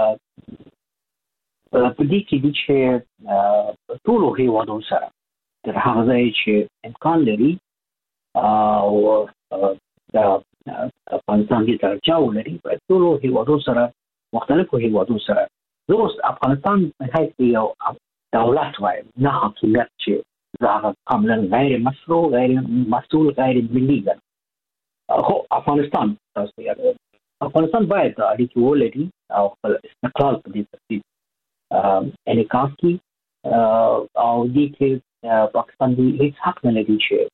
په دې کې د چې ټول هیوادو سره تر هغه ځای چې امکان لري او د افغانستان کې ترچاو لري په ټول هیوادو سره مختلفو هیوادو سره دوست افغانستان هیڅ یو دولت وای نه حکومت چې زغه کاملا غیر مشروع غیر مسؤل غیر ملي ده خو افغانستان تاسو یاد افغانستان باید اړیکې ولري او خپل استقلال په دې ترتیب انعکاس کی او دې کې پاکستان دې هیڅ حق نه لري چې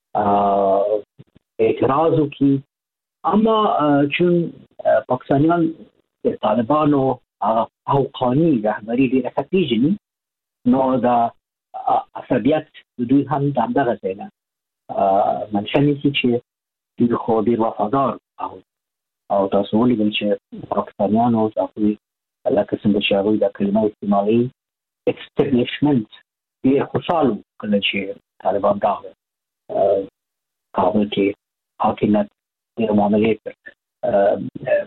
اعتراض وکړي اما چون پاکستانیان د طالبانو او قانوني رهبری ډېر پیژني نو دا عصبیت د دوی هم دغه ځای نه منشأ نیسي چې دوی خو ډېر وفادار او تاسو ولیدل چې پاکستانیانو تاسو لکه څنګه چې هغوی دا کلمه استعمالوي اسټابلیشمنټ ډېر خوشحاله کله چې طالبان راغلل کابل کې حاکمیت ډېر معاملې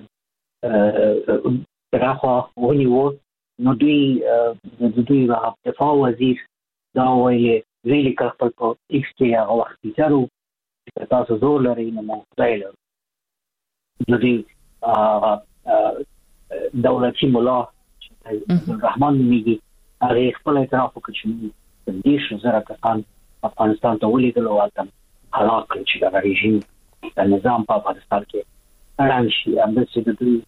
راخوا ونیو نو دوی دفاع وزیر دا ویلې ویلي کړ خپل په ایکس کې هغه وخت تیزارو چې تاسو زور لرئ نو موږ ځای لرو نو دوی دولتي ملا عبدالرحمن نومیږي هغې خپل اعتراف وکړ چې 10,000 کسان افغانستان ته ولیدل او هلته هلاک کړل چې دغه رژیم د نظام په افغانستان کې ړنګ شي همداسې د دوی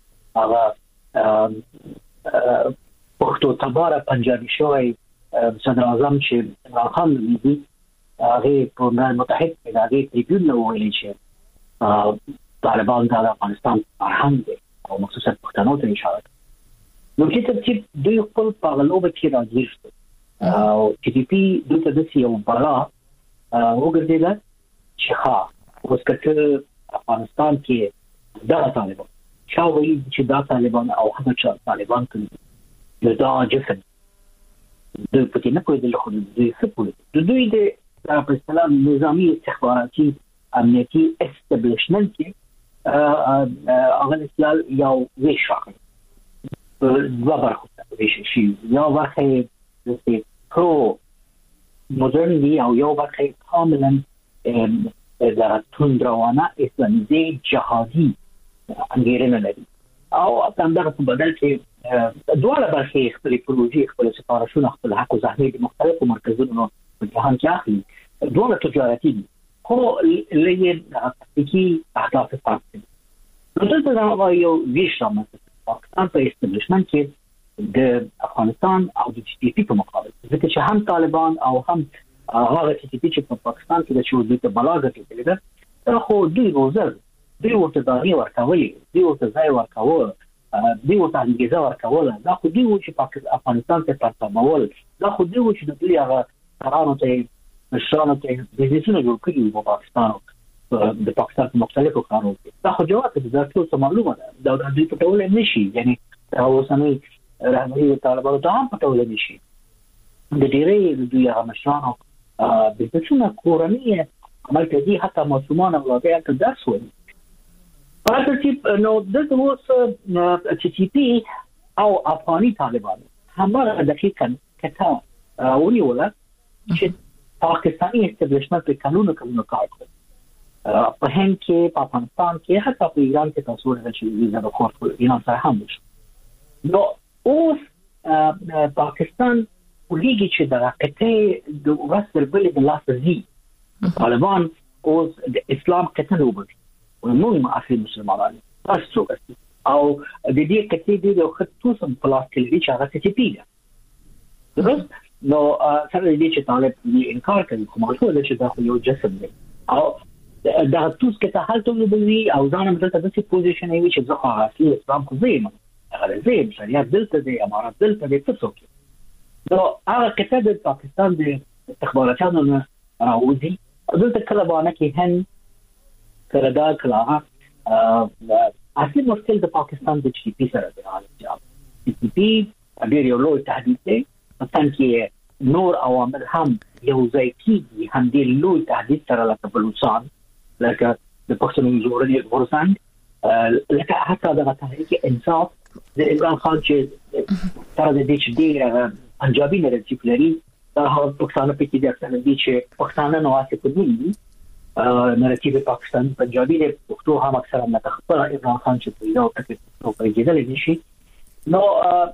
هغه پښتو تباره پنجابي شوی صدر اعظم چې عمران خان نومیږي هغې په ملل متحد کې د هغې تریبیون نه وویلې چې طالبان د افغانستان فرهنګ دی او مخصوصا پښتنو ته اشاره کوي نو چې ترتیب دوی خپل په هغه لوبه کې راګیر شول او ټي ټي پي دوی ته داسې یو بلا وګرځېده چې ښه اوس که ته افغانستان کې دغه طالبان چا وایي چې دا طالبان او هغه چا طالبان کوي نو دا جسم دوی پکې نه پوهېدل خو دوی څه پوهېدل د دوی د په اصطلاح نظامي استخباراتي امنیتي اسټابلیشمنټ کې هغه اصطلاح یو ویش راغلی دوه برخو ته ویش شي یو برخه یې پرو مدرن دي او یو برخه کاملا د توندروانه اسلامیزي جهادي انګیرنه لري او همدغه په بدل کې دواړه برخې خپل پروژې خپل سفارشونه خپل حق او زحمت د مختلفو مرکزونو په جهان کې اخلي دواړه تجارتي دي خو لږ تکتیکي اهداف فرق دي نو دلته دا یو ویش رامنځته پاکستان په اسټابلیشمنټ کې د افغانستان او د ټي ټي پي په مقابل ځکه چې هم طالبان او هم هغه ټي ټي پي چې په پاکستان کې د شو د بلا ګټلې ده دا خو دوی روزل دوی ورته دانې ورکولې دوی ورته ځای ورکول دوی ورته انګیزه ورکول دا خو دوی و چې افغانستان ته پرتابول دا خو دوی و چې د دوی هغه قرارو ته مشرانو ته بزنسونه جوړ کړي په پاکستان د پاکستان په مختلفو کارونو کې دا خو جواب دی دا ټول معلومه ده دا دوی پټول نشي یعنی دا اوسنۍ رهبري طالبانو ته هم پټول نشي د ډېرې دوی هغه مشرانو بزنسونه کورنۍ عمل کوي حتی ماشومان او هغه ته درس وایي پاتې نو د اوس چې ټي پی او افغاني طالبان همغه دقیقاً کته ونیوله چې پاکستاني استابلیشمنت په قانون کار کوي په هند کې په افغانستان کې حتی په ایران کې تاسو ورته چې ویزا د کورټ ایران سره هم وشو نو اوس پاکستان ولېږي چې د راکټې د وسر بلې د لاسرزي طالبان اوس د اسلام کتل وبدي ومن اخر مسلمانان تاسو او د دې کتې د خطوسم پلاس کې لري چې هغه څه پیدا درست نو سره دې چې طالب انکار کوي کومه ټول چې دا یو جسم دی او دا توس کې ته حالت وبوي او ځان هم دلته د څه پوزیشن وي چې ځکه اصلي اسلام کو زیم هغه زیم شریعت دلته دی امارات دلته دی څه څوک نو هغه کته د پاکستان د استخباراتو نه راوځي دلته کله باندې کې هن کردا کلا اصلي مشکل د پاکستان د ټي پی سره دی ټي پی ډېر یو لوی تهدید دی مثلا کې نور عوامل هم یو ځای کېږي هم ډېر لوی تهدید سره لکه بلوچستان لکه د پښتون جوړې ورسان لکه حتی د تحریک انصاف د عمران خان چې تر دې چې ډېر پنجابي نراتیف لري دا هغه پښتانه په کې د اکثر دي چې پښتانه نواسه کوي نراتیف پاکستان پنجابي له پښتو هم اکثر نه تخبر عمران خان چې په یو ټکي په کېدل نشي نو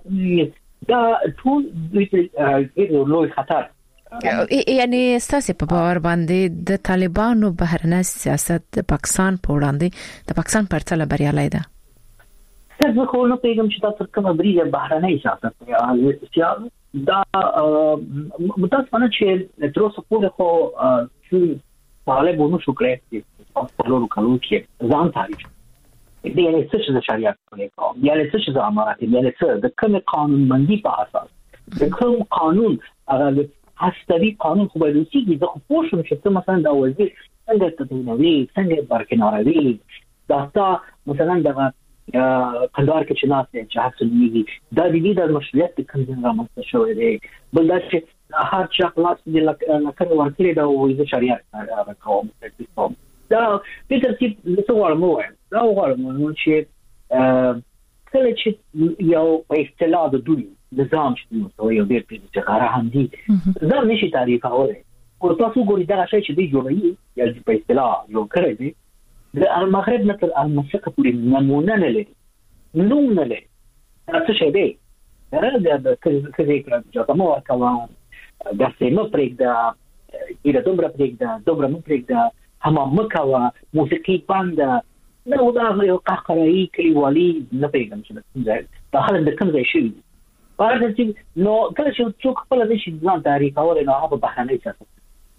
دا ټول د لوی خطر یعنی ستاسو په باور باندې د طالبانو بهرنی سیاست د پاکستان په وړاندې د پاکستان پرتله بریالي ده څه خو نو پیغام چې تاسو کومه بریده بهرنی سیاست دا متاسفانه چې تر اوسه پورې خو چې طالبانو شو کړی په لورو کلو کې ځان تعریف دي یعنی څه چې شریعت کوي یعنی څه چې امارات یعنی څه د کوم قانون مندي په اساس د کوم قانون هغه هستوي قانون خو به دوی د خپوشم چې مثلا د وزیر څنګه تدوینوي څنګه برکناروي دا تا مثلا دغه قندار کې چې ناس چې حاصل نیږي دا د دې د مسؤلیت د کوم رامنځته شوی دی بل دا چې هر چا خلاص دي لکه ورکړي دا وایي شریعت راکوم دا په ترتیب څه ورمو دا ورمو چې کله چې یو په اصطلاح د دوی نظام چې یو ډېر په غره هم دي ځم نشي تعریف اوري او تاسو ګورئ دا شی چې دی جوړي یا په اصطلاح جوړ کړی دی د المغرب مثل المشرق پورې نمونه نه لري نو نه لري تاسو شه دی دا کله چې مو ورکوا د سیمه پرېږده ایره دومره پرېږده دومره مو پرېږده هم مکوا موسیقي باند نو دا یو قهقرایي کلیوالي نه پیغام چې دا حال د کوم ځای شي پاره نو کله چې څوک خپل د شي ځان تاریخ اوري نو هغه بهرنۍ سیاست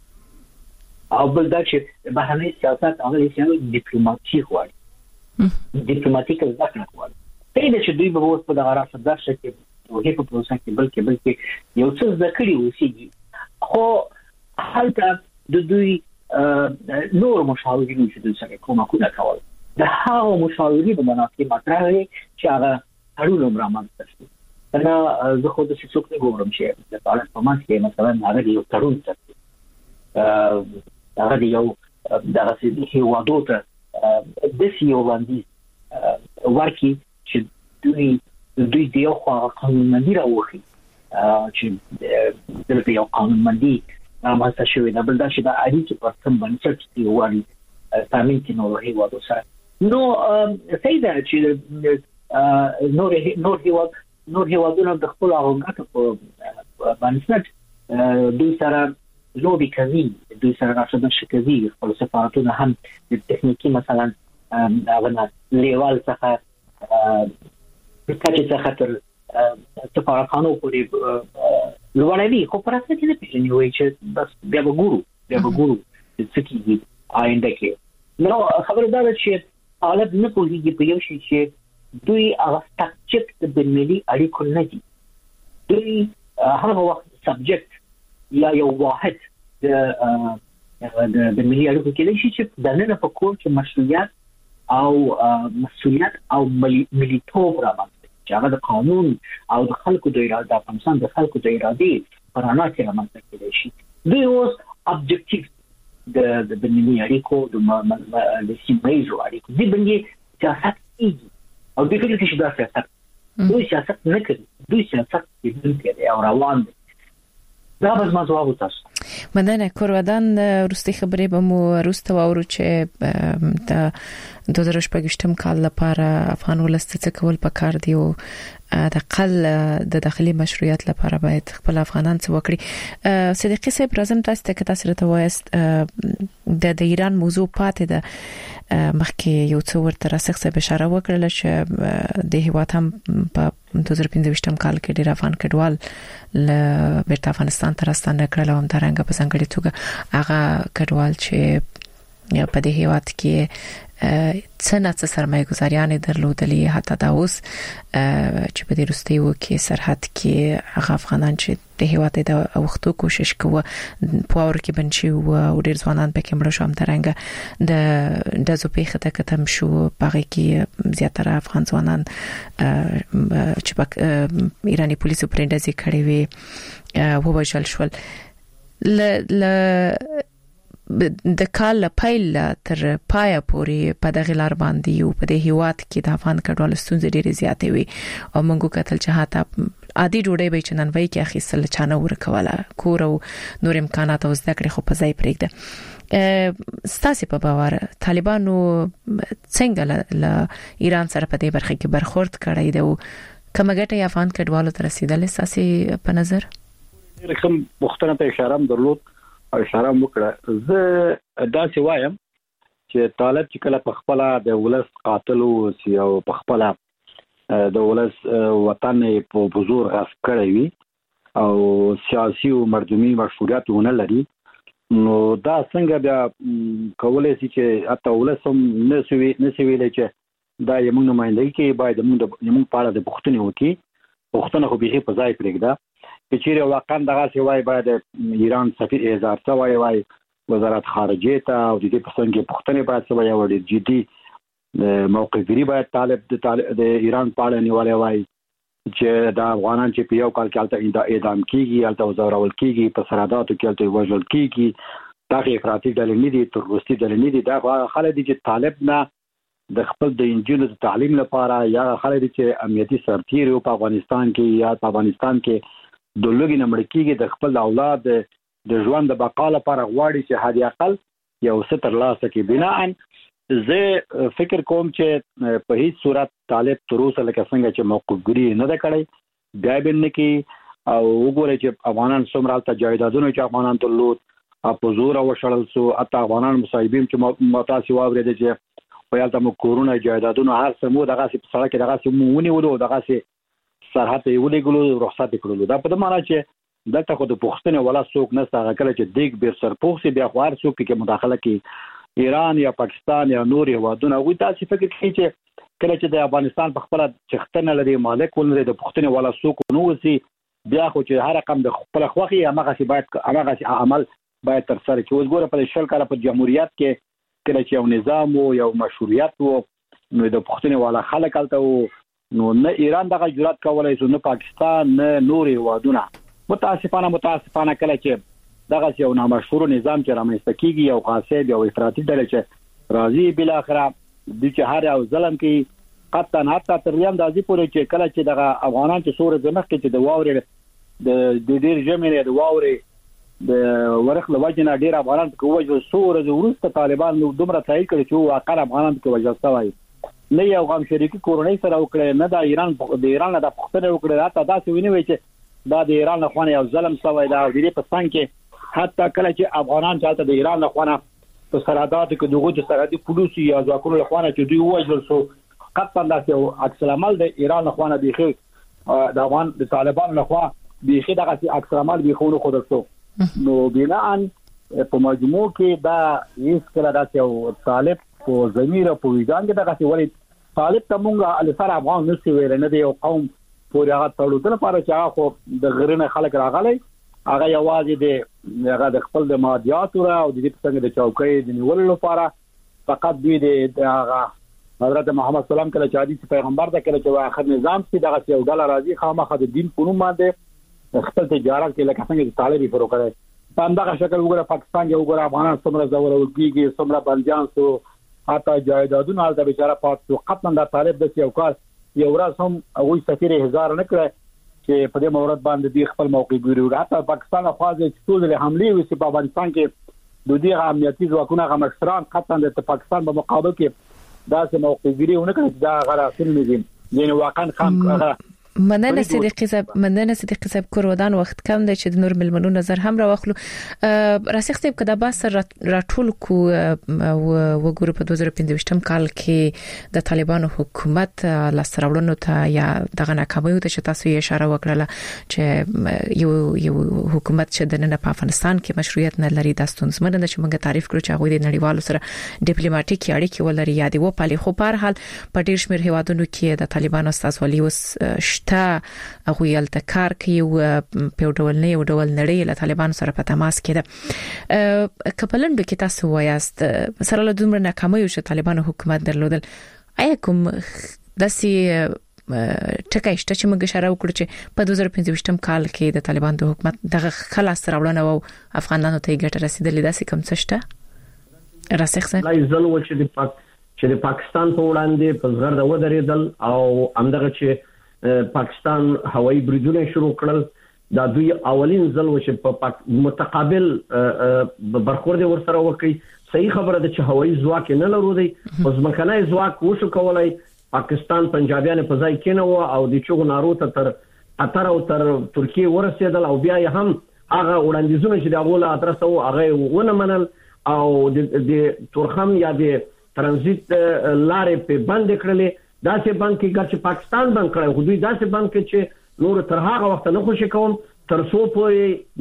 او بل دا چې بهرنۍ سیاست هغه چې ډیپلوماسي غواړي ډیپلوماټیک ځکه غواړي ته چې دوی به اوس په دغه راځي د شکل او هیڅ په پروسه کې بلکې یو څه ذکرې وسی خو حالته د دوی نور مشاورین چې دوی سره کومه کول د هغه مشاورین په مناسبه مطرح چې هغه اړول مرامت شي انا زه خو د څه څه ګورم چې د طالب په ماس کې مثلا هغه یو تړون څه هغه یو دغه چې هیوادو ته د سیو باندې ورکی چې دوی د یو قانون مندي راوخي چې د یو قانون مندي ماته شوی دا بل دا چې د اړیکې په کوم بنسټ دی وایي تامین کې نو هیوادو سره نو سیدا چې نور هیوادونو د خپل هغه په بنسټ دوی سره لوبي کوي دوی سره راځي کوي خپل سفارتونه هم د تخنیکی مثلا هغه لیوال څخه کچې څخه تر سفارتخانو پورې لوړوي خو پر اساس کې نه پیژني وایي چې بس بیا به ګورو څه کیږي آینده کې نو خبردار چې حالت نه پوهیږي په یو شي چې دوی هغه سټرکچر د ملي اړیکو نه دي دوی هغه وخت سبجیکټ یا یو واحد د ملي اړیکو کې شي چې د نن په کور کې مشروعیت او مسؤلیت او ملیتوب راځي چې هغه د قانون او د خلکو د اراده د افغانستان د خلکو د ارادې پرانا کې راځي کېدای شي دوی اوس ابجکټیو د ملي اړیکو د سیمایي اړیکو دي باندې سیاست کیږي او دوی فکر کوي چې دا سیاست دوی سیاست نه کوي دوی سیاست کوي او روان دي دا به زما ځواب تاسو مننه کوردان روستي خبرې به مو روسته واورو چې د 2018 کال لپاره افغان ولست څه کول پکار دی او د قل د داخلي مشروعیت لپاره باید خپل افغانان څه وکړي. صدیقي صاحب راځم تاسو ته تاسو ته وایست د ایران موضوع پاتې ده مخکې یو څو ورته راسخه اشاره وکړل چې د هیواد هم په 2015 کال کې ډیر افغان کډوال له بیرته افغانستان ته راستنه کړل او همدارنګه په څنګه توګه هغه کډوال چې په دې هیواد کې څنګه سرمایه گذاریان درلودلې حتی دا اوس چې په دې وروستیو کې سرحد کې هغه افغانان چې د هیواد د وختو کوشش کوي پاور کې بنشي او ډیر ځوانان پکې مړ شو همدارنګه د زوپېخه ته کتم شو پاره کې زیاتره افغان ځوانان چې ایرانی پولیسو پرېندازي کړې وي وبشل شول د کال پیل تر پایا پورې په دغه لار باندې یو په دې هیواد کې د افغان کډوال ستونزې ډېرې زیاتې وي او موږ کتل چې حتی عادي ډوډۍ به چنن وای کې اخیستل چانه ورکواله کور او نور امکانات او زده کړې خو په ځای پرېږده. ستاسو په باور طالبانو څنګه له ایران سره په دې برخه کې برخورد کړی دی او کومه ګټه افغان کډوالو ته رسیدلې ستاسو په نظر؟ کوم مختنه ته اشاره درلود او اشاره وکړه زه داسې وایم چې طالب چې کله په خپل د ولس قاتل او په خپل د ولس وطن په بزرګ غصب کړی وي او سیاسي او مردمي مشروعیت ونه لري نو دا څنګه بیا کولای شي چې حتی ولس هم نسوي چې دا یمن نمائندګي کې باید موږ په اړه د پښتنې وکي پښتنه خو به په ځای پرېږده چې چیرې واقعا دغه سوای باید ایران سفیر اظهار سوای وای وزارت خارجه ته او د دې په څنګه پښتنې باید سوای او د جدي موقف لري باید طالب د ایران په اړه نیولای وای چې د افغانان چې په یو کال کې الته اعدام کیږي الته وزارول کیږي په سرحداتو کې الته وژل کیږي دا افراطي ډلې نه دي تروریستي ډلې نه دي دا خلک دي چې طالب نه د خپل د انجینو د تعلیم لپاره یا خلک دي چې امنیتي سرتیر په افغانستان کې یا په افغانستان کې د لوګي نمړ کېږي د خپل اولاد د ژوند د بقا لپاره غواړي چې هدي اقل یو ستر لاسه کې بناء زه فکر کوم چې په هیڅ صورت طالب تروسه لکه څنګه چې موقفګری نه ده کړی بیا به نه کې او وګورئ چې افغانان څومره ته جایدادونه چې افغانان درلود په زور او شړل سو اته افغانان مصاحبین چې متاسي واورید چې په یالته مو کورونه جایدادونه هر سمو دغه په سړک کې دغه سمونی ولو دغه سرحد یې ولګلو رخصت کړلو دا په معنا چې دلته خو د پښتنې ولا څوک نه ستغه کله چې دیګ بیر سرپوخسي بیا خو هر څوک کې مداخله کوي ایران یا پاکستان یا نور هیوادونه وي تاسو فکر کوي چې کله چې د افغانستان په خپل چختنه لري مالک ولري د پښتنې ولا څوک نو وسی بیا خو چې هر رقم د خپل خوخي هغه سی باید هغه عمل باید تر سره کې اوس ګوره په شل کال په جمهوریت کې کله چې یو نظام او یو مشروعیت وو نو د پښتنې ولا خلک الته نو نه ایران دغه جرأت کولای شو نه پاکستان نه نور هیوادونه متاسفانه کله چې دغه یو نامشهور نظام چې رامنځته کیږي او قاصد او افراطي ډلې چې راځي بل اخره د چې هر یو ظلم کې قطعا حتی تر یم د ازي پورې چې کله چې دغه افغانان چې سور زمخ کې چې د واورې د ډیر جمعې د واورې د ورخ لوجنه ډیر افغانان کې وجو سور د ورسته طالبان نو دومره تایید کړي چې واقعا افغانان کې وجل شوی نه یو غم شریکی کورنۍ سره وکړي نه د ایران نه د پښتنه وکړي حتی دا څه ویني چې دا د ایران له یو ظلم شوی دا د دې په څنګه کې حتی کله چې افغانان چالت د ایران له خوانه په سرحداتو کې دغه سرحدي پولیسو یا ځواکونو له خوانه چې دوی وژل شو قطعا دا یو عکس العمل د ایران له خوانه بيخي د افغان د طالبان له خوا بيخي دغه عکس العمل بيخونه خو درته نو بناء په مجموع کې دا هیڅ کله دا یو طالب په ضمیر په وجدان کې دغه ولی طالب ته مونږه الفر افغان نشي ویل نه دی یو قوم پورې هغه تړو لپاره چې هغه خو د غرینه خلک راغلي هغه یوازې د هغه د خپل د مادیات او د دې څنګه د چوکۍ د نیولو لپاره فقط دوی د هغه حضرت محمد سلام کله چې حدیث پیغمبر ته کله چې اخر نظام چې دغه یو ډول راځي خامخا د دین په نوم باندې خپل تجارت کې لکه څنګه چې طالبي پرو کړي په همدغه شکل وګوره پاکستان یو وګوره افغانان څومره زور ورکیږي څومره بنديان سو حتی جایدادونه حالت بیچاره پاتو قطعا در طالب د یو کار یو ورځ هم هغه سفیر هزار نه کړ چې په دې مورد باندې د خپل موقع ګوري. حتی پاکستان خواځي چې ټول حمله وسی په افغانستان کې د دې امنیتي ځواکونو غمشتران قطعا د پاکستان په مقابل کې داسې موقع ګوري ونه کړي دا غره اصل نه دي یعنی واقعا خام مننه صدیقی صاحب کورودان وخت کم دی چې د نور ملمنو نظر هم راوخلو. راسخ صاحب کدا باس راټول کو وګورو په 2015 کال کې د طالبانو حکومت لاسراوړنو ته یا دغه ناکامیو ته چې تاسو یې اشاره وکړه چې یو حکومت چې د نن په افغانستان کې مشروعیت نه لري د ستونزمن نه چې موږ تعریف کړو چې هغه د نړیوالو سره ډیپلوماټیک اړیکې ولري یا دی و پالي خو په هر حال په ډیر شمیر هیوادونو کې د طالبانو استازولي وس هغه یلته کار کوي او په ډول نه یو ډول نړۍ له طالبانو سره په تماس کې ده. کپلند کې تاسو وایاست سره له دومره ناکامۍ چې طالبانو حکومت درلودل آیا کوم داسې ټکای شته چې موږ اشاره وکړو چې په 2015 کال کې د طالبانو د حکومت دغه خلاص راوړنه او افغانانو ته ګټه رسیدلې داسې کوم څه شته؟ راسخ صاحب لای ځل و چې د پاکستان په وړاندې په زغرده ودرېدل او همدغه چې پاکستان هوایي بریدونه شروع کړل دا دوی اولین ځل و چې په متقابل برخورد ورسره وکړي. صحیح خبره ده چې هوایي ځواک نه لرو دی خو ځمکنی ځواک وشو کولای پاکستان پنجابیان په ځای کې نه و او د چوغ نارو ته تر قطر او تر ترکیه ورسېدل او بیا هم هغه وړاندیزونه چې د اول ادرس او هغه ونه منل او د تورخم یا د ترانزیت لارې په بند کړلې. داسې بند کې چې پاکستان بند کړی خو دوی داسې بند کې چې نور تر هغه وخت نه خوشي کوم تر څو په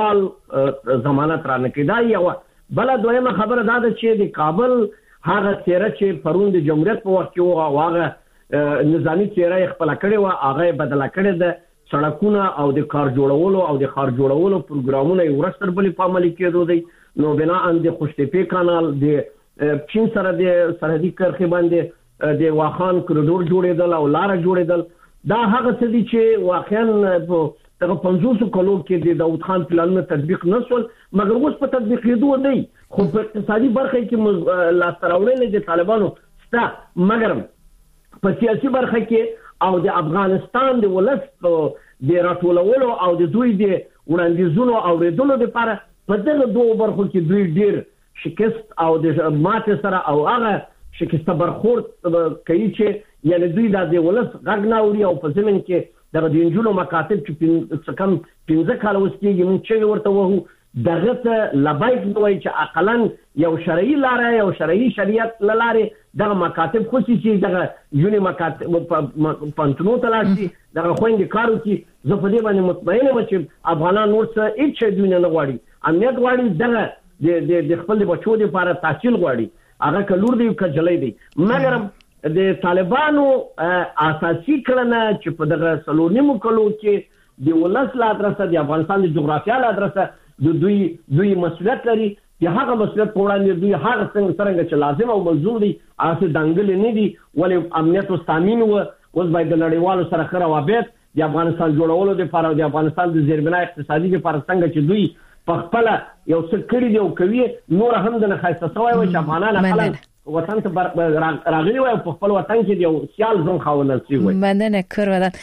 نړیوال ضمانت را نه کېدای. یو بل دویمه خبره دا ده چې د کابل هغه چیرې چې پرون د جمهوریت په وخت کې هغه نظامی چیرې خپل کړي و هغه بدل کړي د سړکونو او د کار جوړولو او د خار جوړولو پروګرامونه یو ورستر بلې په عمل کې دوی نو بنا ان د خوشتپی کانال د چین سره د سرحدي کرخې باندې د واخان کوریډور جوړېدل او لار جوړېدل دا هغه څه دي چې واقعا په 500 کلو کې د داوود خان پلانونه تطبیق نشول مګر اوس په تطبیق کېدو دی خو په اقتصادي برخه کې لاسراوړنې د طالبانو ستا مګر په سیاسي برخه کې او د افغانستان د ولس د راټولولو او د دوی د وړاندیزونو او ریدلو لپاره په دغه دوه برخو کې دوی ډیر شکست او د ماته سره او هغه شکسته برخورد کوي چې یعنی دوی د ولس غږ نه اوري او په زمين کې د انجونو مکاتب چې کم 15 کال وسکیږي موږ چې ورته وو دغه ته لبایک دوی چې اقلن یو شرعي لار یو شرعي شریعت لاره دغه مکاتب خصوصي دغه یونی مکاتب پنځنو تلاشي دغه خويندې کارو کې زه په دې باندې مطمئن یم چې افغانان نور څه هیڅ دوی نه غواړي امنیت غواړي دغه د خپل بچو لپاره تحصیل غواړي هغه کلور دی کجلې دی مګر د طالبانو اساسي کړنه چې په دغه سلونیمو کلو کې د ولس لا ادرسه د افغانستان د جغرافیه لا ادرسه د دوی مسؤلیت لري چې هغه مسؤلیت په وړاندې دوی هغه څنګه چې لازم او منظور دي اساس دنګل نه دي ولې امنیت او تامین او اوس باید د نړیوالو سره خره وابط د افغانستان جوړولو لپاره د افغانستان د زیربنا اقتصادي لپاره څنګه چې دوی په خپل یو څه کړی دی او کوي نور هم د خاصه سوای و چې افغانان خلک وطن ته راغلي وي په خپل وطن کې یو سیال ځون خاونل شي وي. مننه کورودان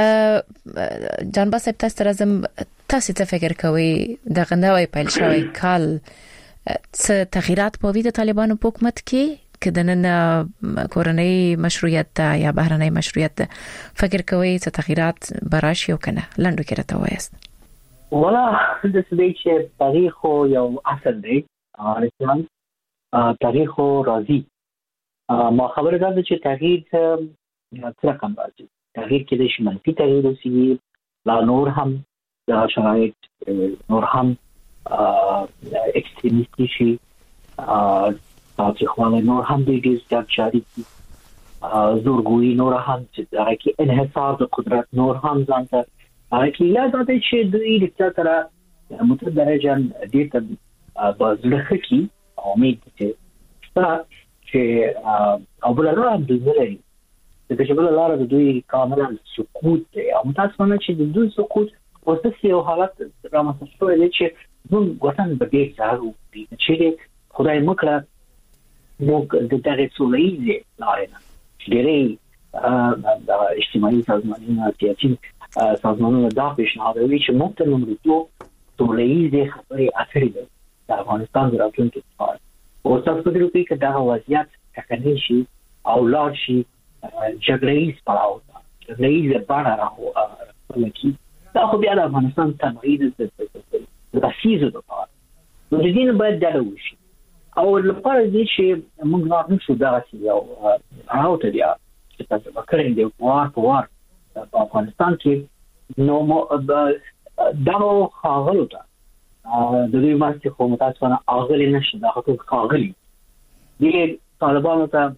جان باسب تاسو ته فکر کوي د غنوي پیل شوی کال څه تغیرات په ویده طالبانو په حکومت کې کده نن کورنۍ مشروعیت یا بهرنۍ مشروعیت فکر کوي څه تغیرات براشي او کنه لاندو کې راته وایست ولا د دې چې تاریخ یو اصل دی اسلام تاریخ راځي ما خبره ده چې تغییر څه رقم راځي تغییر کې د شمالي تغییر اوسې لا نور هم د شرایط نور هم اکستریمیسټي شي تاریخونه نور هم د دې ځای زورګوي نور هم چې هغه کې انحصار د قدرت نور هم ځانته اکی لا د دې چې دوی د تر متدرجه دې ته بازلخه کی امید چې او بل لاره د دوی د چې بل لاره د دوی کاملا سقوط دی او تاسو نه چې د دوی سقوط اوسه یو حالت رامنځته شوی دی چې موږ وطن به دې ځارو چې خدای مکړه موږ د دغه سولېزې لارې ډېرې اجتماعي سازمانونه سیاسي سازمانونه دا پیشنهادوي چې موږ ته لومړیتوب سولېزې خبرې اترې د افغانستان د راتلونکي لپاره او تاسو په دې کې دا وضعیت ټکنی شي او لاړ شي جګړې سپاو جګړې باندې راوړي دا خو بیا د افغانستان تبعیض د رسیزو لپاره نو د دې باید دا وشي او لپاره دې چې موږ نه شو دا چې یو راوته دی چې تاسو وکړئ د وار په افغانستان کې نو دا خاغلو ته د دې واسطه کوم تاسو نه اغلی نشي دا خو خاغلی دي طالبانو ته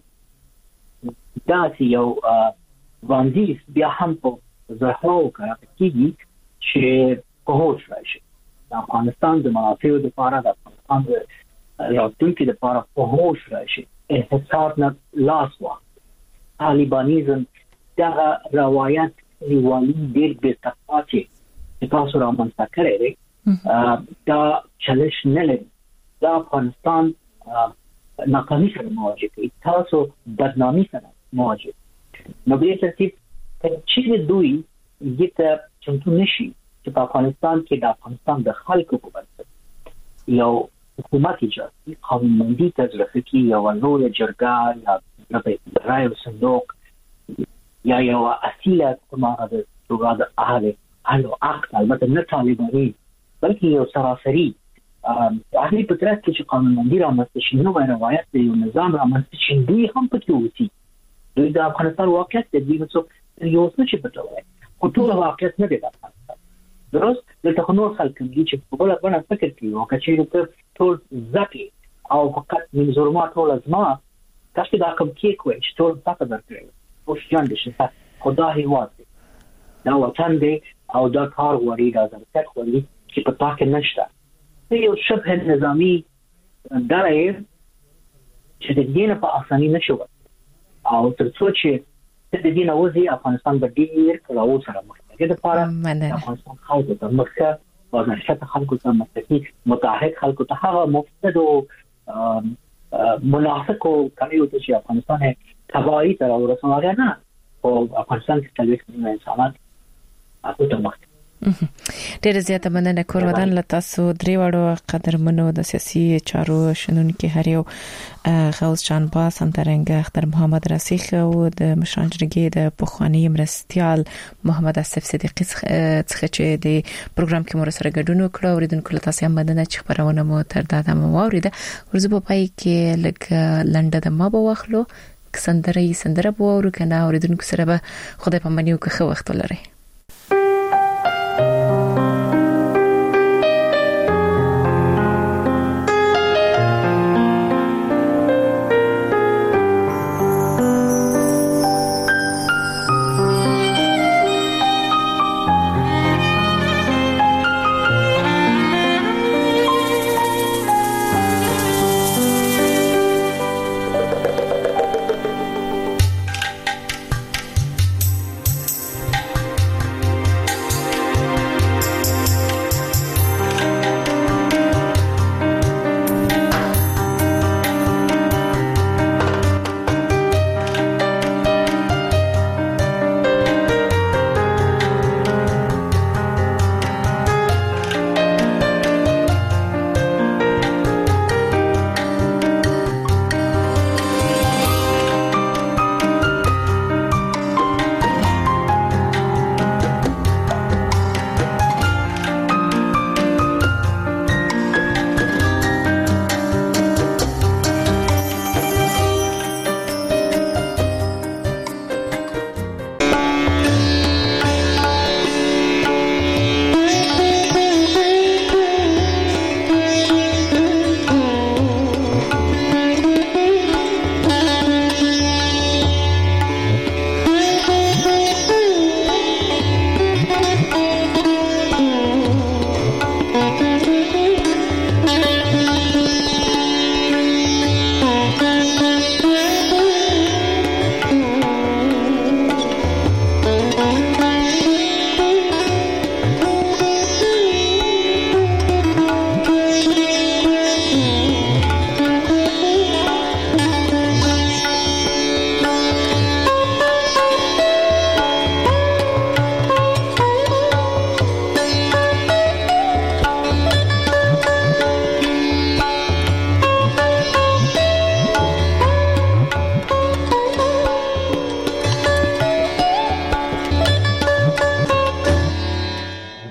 دا چې یو باندې بیا هم په زهرو کېږي چې په هوښ راشي د افغانستان د منافعو لپاره د افغانستان د راتلونکي لپاره په هوښ راشي انحصار نه لاس واخلي طالبانیزم دا روایت نیوالی ډېر بېتفاوتې چې تاسو رامنځته کړی دی دا چالش نه لري دا افغانستان ناکامي سره مواجه کوي تاسو بدنامي سره مواجه نو به ترتیب چې دوی دې چمتو نشي چې په افغانستان کې د افغانستان د خلکو په بنسټ یو حکومت ایجاد قانونمندي تجربه کې یو لوی جرګه یا د رایو صندوق یا یو اصیله کومه د توګه د اهل عقد البته نه طالباني بلکې یو سراسری هغه په ترڅ کې چې قانونمندي رامنځته شي نو روایت د یو نظام رامنځته شي دوی هم پکې وسی دوی د افغانستان واقعیت د دې څو یو څه چې پټوي او ټول واقعیت نه دی درست دلته نور خلک چې په بل باندې فکر کوي او چې ټول ذاتي او فقط من ظلمات ټول ازما تاسو دا کوم کې کوی چې ټول تاسو درکړي او ځان دې شي خدای هیواد دا وطن دی او دا کار وری دا ځکه وری چې په تاکه نشته یو شبه نظامی درای چې د دې نه په اساني نشو او تر څو چې د دې نه وځي افغانستان به ډیر کړهو سره مخ کې د لپاره افغانستان خلکو ته مخه او د شته خلکو ته مستقیم متحد خلکو ته هغه مفسد او منافقو کوي چې افغانستان تباہی تر ورسوي نه او افغانستان کې تلويث انسانان هغه ته مخ ډېر زیاته مننه کور ودان لته سو درې وړو قدرمنو د سیاسي چارو شنونکو هر یو غوث جانباز همدارنګه اختر محمد رسیخ او د مشران جرګې د پخوانی مرستيال محمد اسف صدیقی څخه چې د پروګرام کې مور سره ګډون وکړ او ریدونکو له تاسو هم مننه چې خبرونه مو تر دا دمه واوریده ورزه په پای کې لکه لنډه د ما به واخلو سندره بو ورو کنه اوریدونکو سره به خدای په منیو کې خو وخت ولري